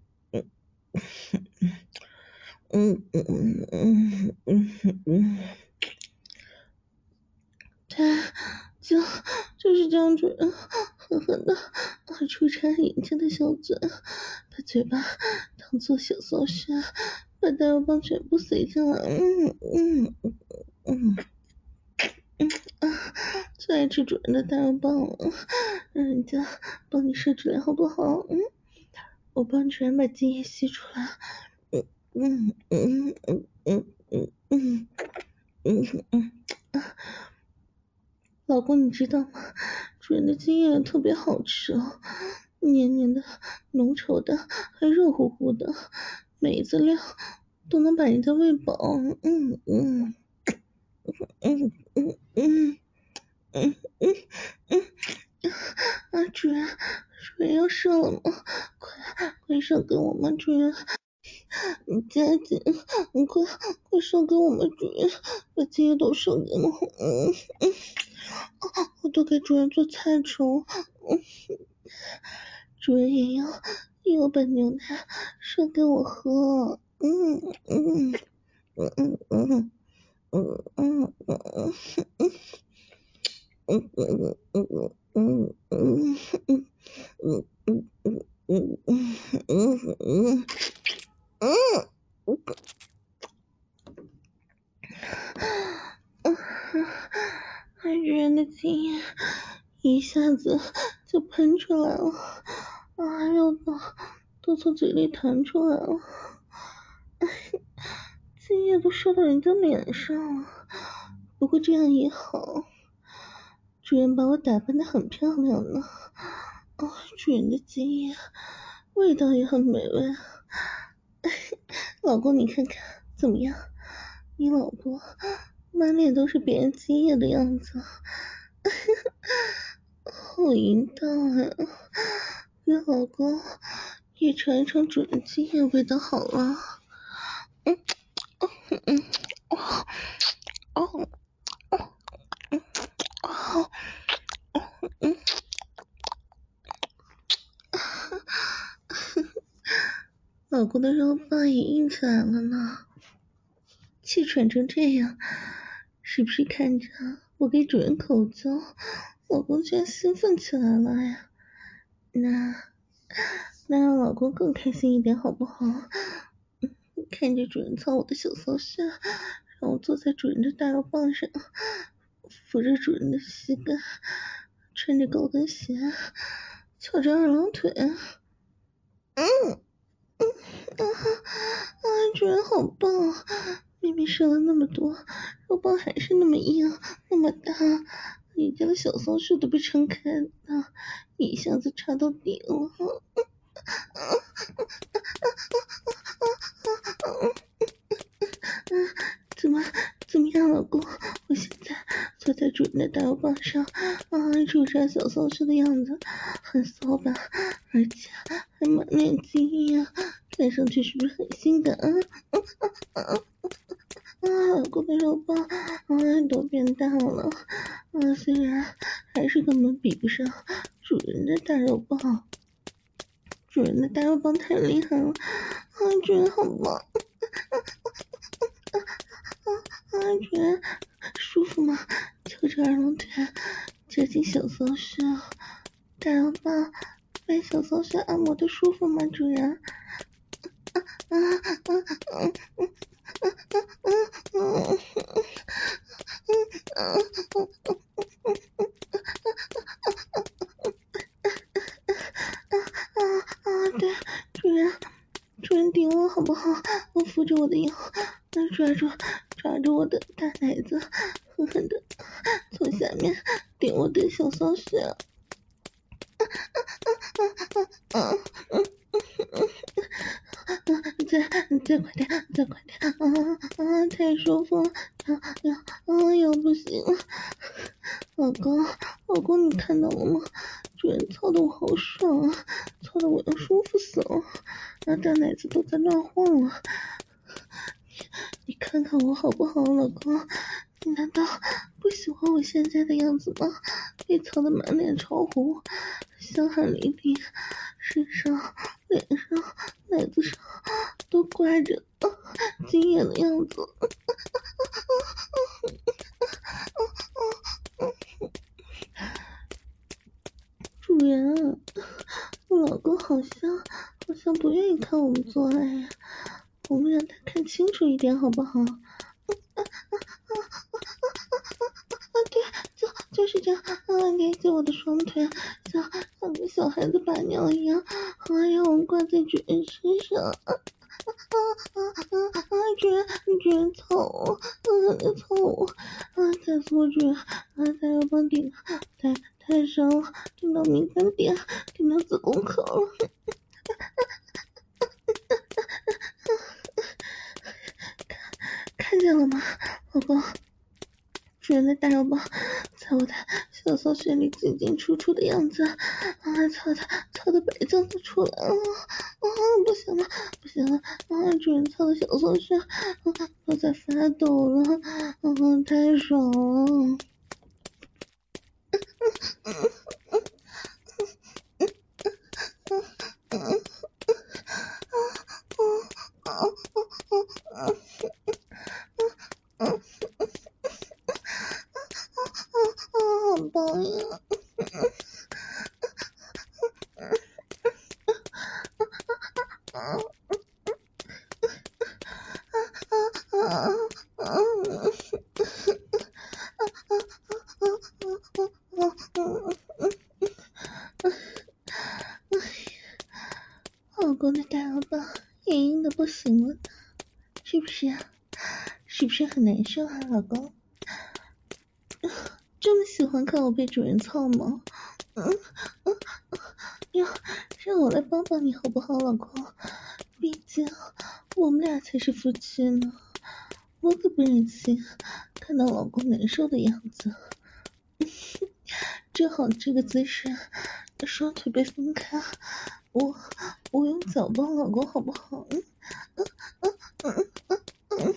嗯嗯嗯嗯嗯嗯，他就就是这样子，狠狠的抽插人家的小嘴，把嘴巴当做小骚穴，把大肉棒全部塞进来。嗯嗯嗯嗯啊，最爱吃主人的大肉棒了，让人家帮你射出来好不好？嗯，我帮主人把精液吸出来。嗯嗯嗯嗯嗯嗯嗯嗯啊，老公你知道吗？主人的精液特别好吃哦，黏黏的、浓稠的，还热乎乎的，每一次量都能把人家喂饱。嗯嗯嗯嗯嗯嗯嗯嗯啊，主人，主人要射了吗？快快射给我们，主人！你加紧，你快快射给我们主人，把精液都射给我。嗯嗯，我都给主人做菜吃。嗯，主人也要也要把牛奶射给我喝。嗯嗯嗯嗯嗯嗯嗯嗯嗯。嗯嗯嗯嗯嗯嗯嗯嗯嗯嗯嗯嗯嗯嗯，主人的精液一下子就喷出来了，啊，肉棒都从嘴里弹出来了，精液都射到人家脸上了。不过这样也好，主人把我打扮得很漂亮呢。哦，主人的精液味道也很美味。老公你看看怎么样？你老婆满脸都是别人精液的样子，好淫荡啊！你老公也尝一尝主人精液味道好了。嗯嗯嗯哦哦哦嗯哦嗯。老公的肉棒也硬起来了呢，气喘成这样，是不是看着我给主人口交，老公居然兴奋起来了呀？那那让老公更开心一点好不好？看着主人操我的小骚穴，让我坐在主人的大肉棒上，扶着主人的膝盖，穿着高跟鞋，翘着二郎腿。嗯。啊啊！主人好棒！明明射了那么多，肉棒还是那么硬，那么大，人家的小骚穴都被撑开了，一下子插到底了。怎么怎么样，老公？我现在坐在主人的大肉棒上，啊，抽插小骚穴的样子很骚吧？而且还满脸精液，看上去是不是很性感啊？啊啊啊！老公的肉棒啊都变大了，啊，虽然还是根本比不上主人的大肉棒，主人的大肉棒太厉害了，啊，主人好棒！啊，主人舒服吗？翘着二郎腿，夹紧小骚穴，大肉棒被小骚穴按摩的舒服吗？主人？啊啊啊啊啊！对，主人，主人顶我好不好？我扶着我的腰，抓住抓着我的大奶子，狠狠的从下面顶我的小骚穴。再再快点，再快点！啊啊，太舒服了！呀呀啊，又不行了！老公，老公，你看到了吗？主人操的我好爽啊，操的我要舒服死了，那大奶子都在乱晃了。你看看我好不好，老公？你难道不喜欢我现在的样子吗？被操得满脸潮红，香汗淋漓，身上、脸上、奶子上都挂着惊艳的样子。主人，我老公好像好像不愿意看我们做爱呀，我们让他看清楚一点好不好？对，就就是这样啊！捏紧我的双腿，像像个小孩子把尿一样，啊，让我挂在主人身上。啊啊啊啊啊！主人，主人操我，啊，操我！啊，再操主人，啊，再要帮顶，太太深了，顶到敏感点，顶到子宫口了。看看见了吗，老公？主人的大肉棒在我的小骚穴里进进出出的样子，啊，操的操的白浆都出来了，啊，不行了不行了，啊，主人操的小骚穴啊都在发抖了，啊，太爽了。好棒呀！老公的大肉棒也硬的不行了，是不是啊？是不是很难受啊，老公？这么喜欢看我被主人操吗？嗯嗯，让让我来帮帮你好不好，老公？毕竟我们俩才是夫妻呢，我可不忍心看到老公难受的样子。正好这个姿势，双腿被分开，我我用脚帮老公好不好？嗯嗯嗯嗯嗯嗯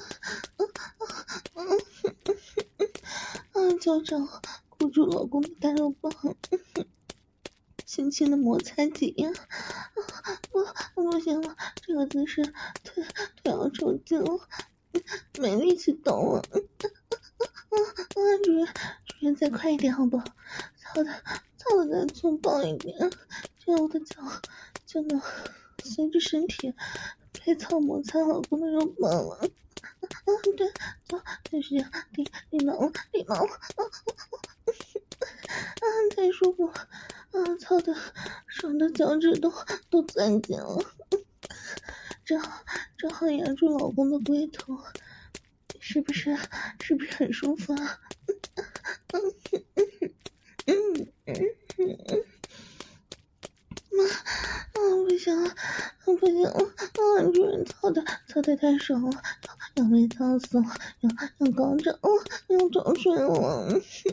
嗯嗯，脚掌箍住老公的大肉棒，轻轻的摩擦几下。不不行了，这个姿势腿腿要抽筋了，没力气动了。啊啊！主人主人再快一点好不好？操的操的再粗暴一点，这样我的脚就能随着身体被操摩擦老公的肉棒了。啊，对，就就是这样，顶顶到了，顶到了，啊啊，太舒服了，啊，操的爽的脚趾都都攥紧了，正好正好压住老公的龟头，是不是是不是很舒服啊？嗯嗯嗯嗯妈啊，不行了，不行了，啊，主人操的操的太爽了，要被操死了，要要高潮了，要着水了。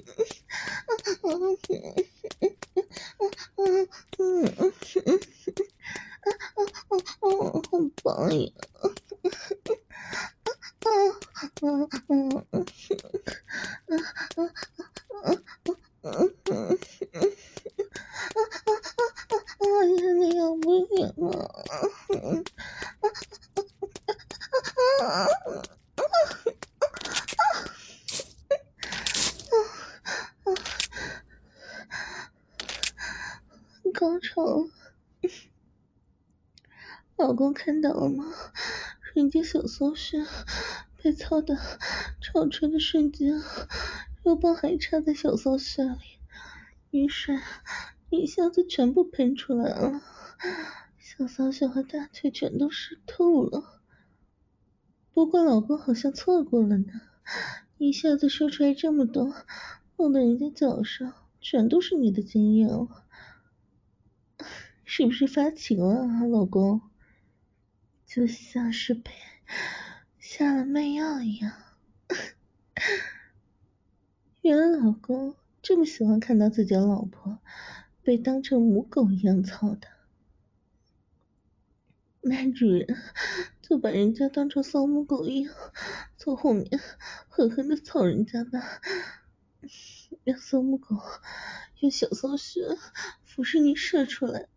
嗯嗯嗯嗯嗯嗯，好棒呀！嗯嗯嗯嗯嗯嗯，你要不行了。高潮了，老公看到了吗？人家小骚穴被操的潮吹的瞬间，肉棒还插在小骚穴里，雨水一下子全部喷出来了，小骚穴和大腿全都湿透了。 不过老公好像错过了呢，一下子说出来这么多，弄得人家脚上全都是你的经验了，是不是发情了啊，老公？就像是被下了媚药一样。原来老公这么喜欢看到自己的老婆被当成母狗一样操的。男主人就把人家当成骚母狗一样，从后面狠狠的操人家吧，让骚母狗用小骚穴服侍你射出来。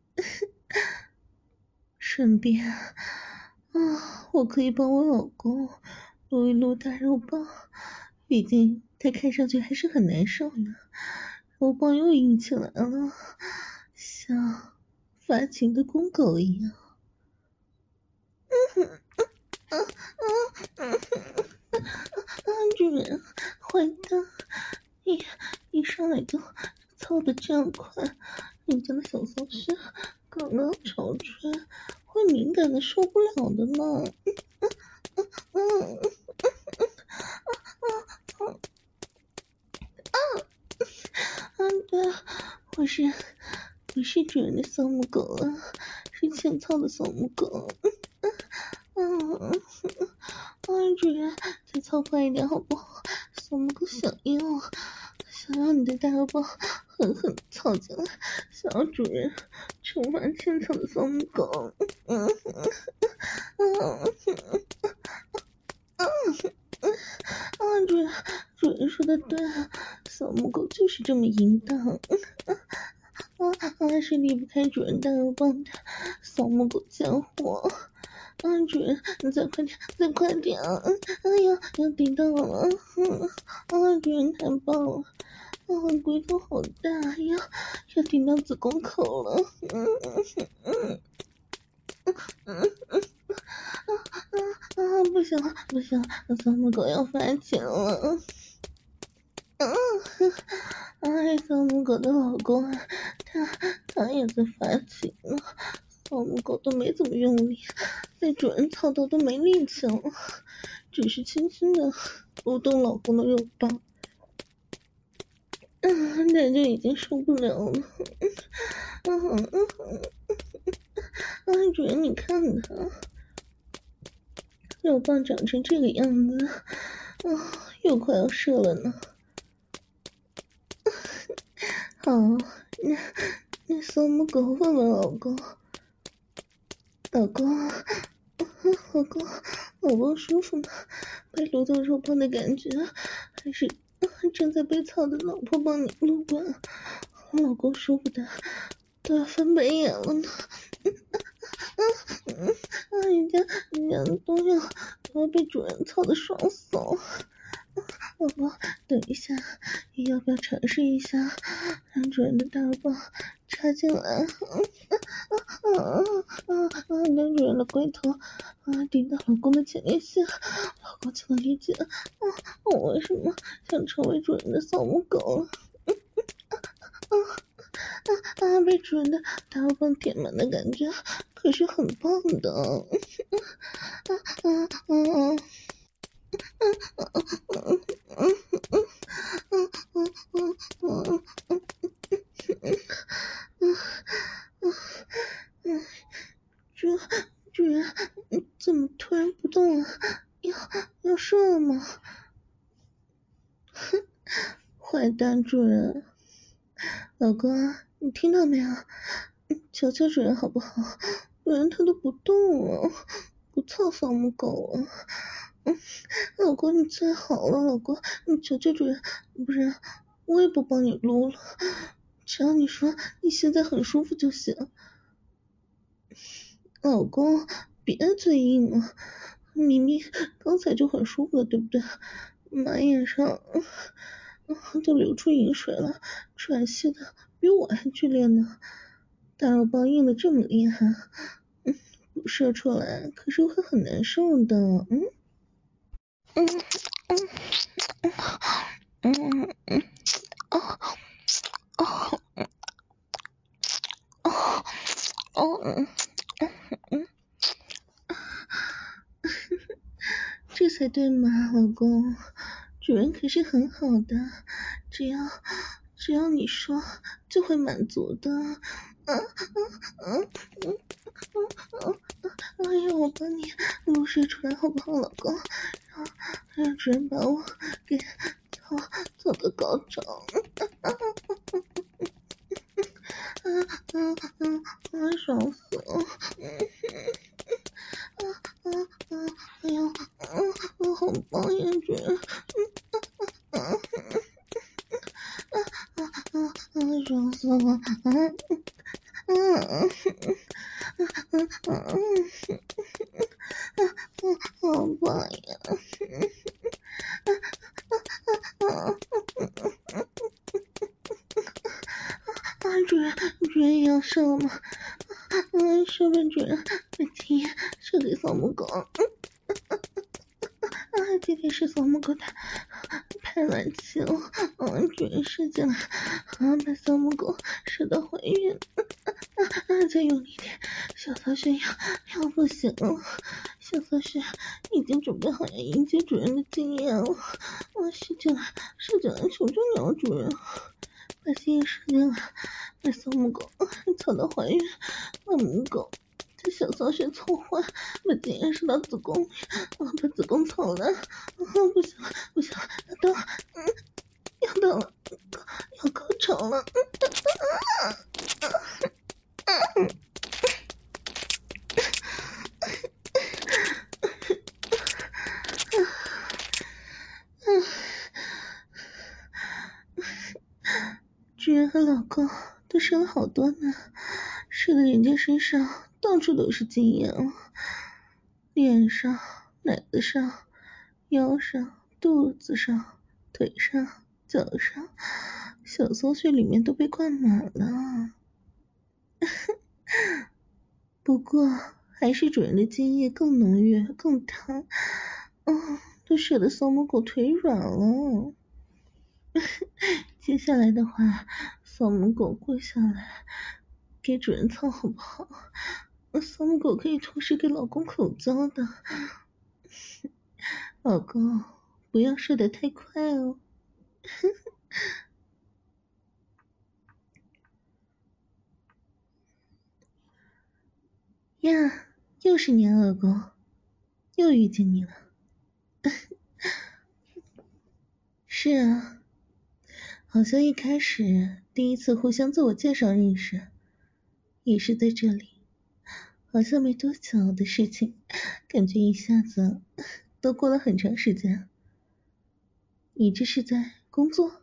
顺便啊，我可以帮我老公撸一撸大肉棒，毕竟他看上去还是很难受呢，肉棒又硬起来了，像发情的公狗一样。主人，坏蛋，一一上来就操得这样快，人家的小骚穴刚刚潮吹，会敏感的受不了的呢。啊，对，我是我是主人的小母狗啊，是欠操的小母狗。嗯，啊，主人，再操快一点好不好？小母狗想要，想要你的大肉棒狠狠地操进来，想要主人惩罚欠操的小母狗。嗯嗯嗯啊，主人，主人说的对啊，小母狗就是这么淫荡。啊啊，是离不开主人大肉棒的小母狗家伙。啊，主人，你再快点，再快点！哎呀，要顶到了！嗯，啊，主人太棒了！啊，龟头好大呀，要顶到子宫口了！嗯嗯嗯嗯嗯啊啊啊！不行了，不行了，小母狗要发情了！嗯，哎，小母狗的老公啊，他他也在发情了。小母狗都没怎么用力，被主人操到都没力气了，只是轻轻的撸动老公的肉棒，嗯，那就已经受不了了。嗯嗯嗯嗯，主人你看他，肉棒长成这个样子，啊，又快要射了呢。好，那那小母狗问问老公。老公，老公，老公舒服吗？被撸到肉棒的感觉，还是正在被操的老婆帮你撸吧？老公舒服的都要翻白眼了呢。嗯嗯，人家人家都要都要被主人操的爽死了。老公，等一下，你要不要尝试一下让主人的大肉棒插进来？啊啊啊啊！让主人的龟头啊顶到老公的前列腺，老公就能理解啊，我为什么想成为主人的小母狗了。啊啊啊！被主人的大肉棒填满的感觉可是很棒的。啊啊啊啊！主主人怎么突然不动了？要要射了吗？哼，坏蛋主人，老公，你听到没有？求求主人好不好？主人他都不动了，不操小母狗了。嗯，老公你最好了，老公，你求求主人，不然我也不帮你撸了，只要你说你现在很舒服就行。老公，别嘴硬了，明明刚才就很舒服了，对不对？马眼上都流出饮水了，喘息的比我还剧烈呢。大肉棒硬的这么厉害，嗯，不射出来可是会很难受的。嗯嗯嗯嗯嗯哦哦哦哦嗯嗯对嘛，老公，主人可是很好的，只要只要你说就会满足的。嗯嗯嗯嗯嗯嗯，哎呀，我帮你入睡出来好不好，老公？让让主人把我给操操的高潮。嗯嗯嗯嗯，爽死了。嗯嗯嗯，哎呦，嗯嗯，好棒呀，主人。嗯嗯嗯嗯嗯，爽死了。嗯嗯嗯嗯嗯嗯，好棒呀。啊，主人，主人也要射了吗？嗯，射吧，主人，把精液射给扫母狗。啊，今天是扫母狗它排卵期了，嗯，主人射进来，啊，把扫母狗射到怀孕。啊，再用力点，小曹轩要要不行了，小曹轩已经准备好要迎接主人的经验了。啊，射进来，射进来，求求你了，主人，把精液射进来，把扫母狗操到怀孕，把母狗在小曹轩操坏，把精液射到子宫里，啊，把子宫操烂。啊，不行了，不行了，要到了，嗯，要到了，要高潮了。嗯嗯，主人和老公都射了好多呢，射的人家身上到处都是精液了，脸上、奶子上、腰上、肚子上、腿上、脚上，小松穴里面都被灌满了。不过还是主人的精液更浓郁、更烫，嗯，都射得扫母狗腿软了。接下来的话，扫母狗跪下来给主人操好不好？扫母狗可以同时给老公口交的。老公，不要射得太快哦。呀，又是你啊，老公，又遇见你了。是啊，好像一开始第一次互相自我介绍认识，也是在这里。好像没多久的事情，感觉一下子都过了很长时间。你这是在工作？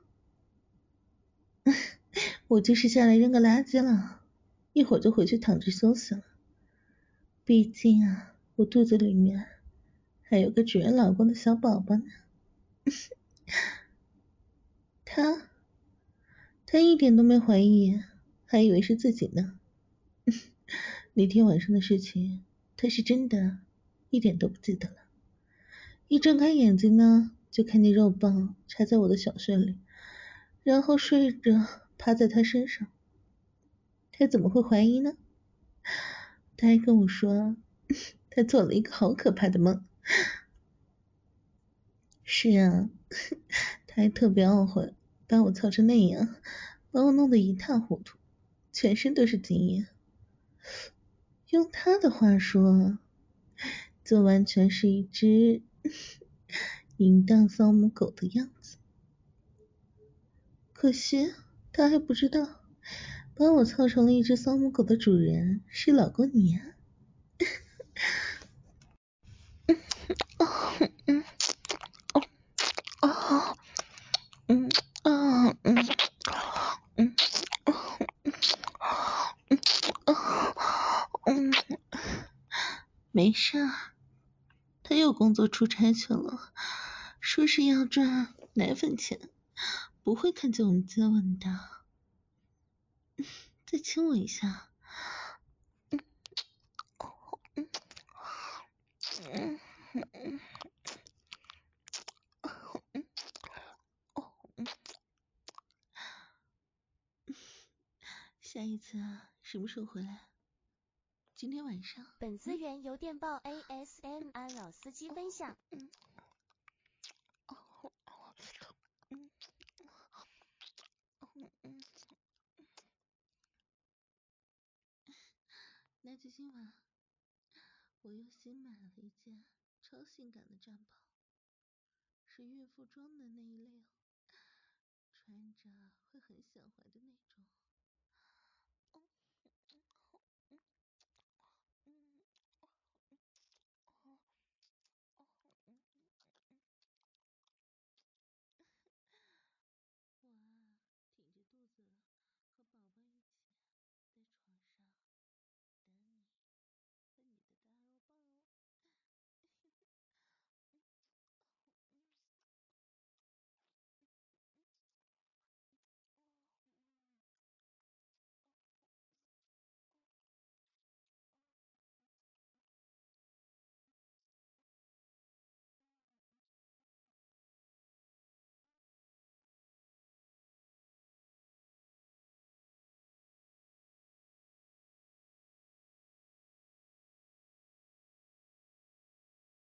我就是下来扔个垃圾了，一会儿就回去躺着休息了。毕竟啊，我肚子里面还有个主人老公的小宝宝呢。他，他一点都没怀疑，还以为是自己呢。那天晚上的事情，他是真的一点都不记得了。一睁开眼睛呢，就看见肉棒插在我的小穴里，然后睡着趴在他身上。他怎么会怀疑呢？他还跟我说，他做了一个好可怕的梦。是啊，他还特别懊悔把我操成那样，把我弄得一塌糊涂，全身都是精液。用他的话说，就完全是一只淫荡骚母狗的样子。可惜他还不知道，把我操成了一只骚母狗的主人是老公你啊。嗯哦嗯啊嗯嗯嗯，没事，他又工作出差去了，说是要赚奶粉钱，不会看见我们接吻的。再亲我一下。嗯嗯嗯嗯嗯哦嗯，下一次啊，什么时候回来？今天晚上。 本资源由电报 A S M R 老司机分享。 嗯计今晚我又新买了一件超性感的战袍，是孕妇装的那一类哦，穿着会很显怀的那种。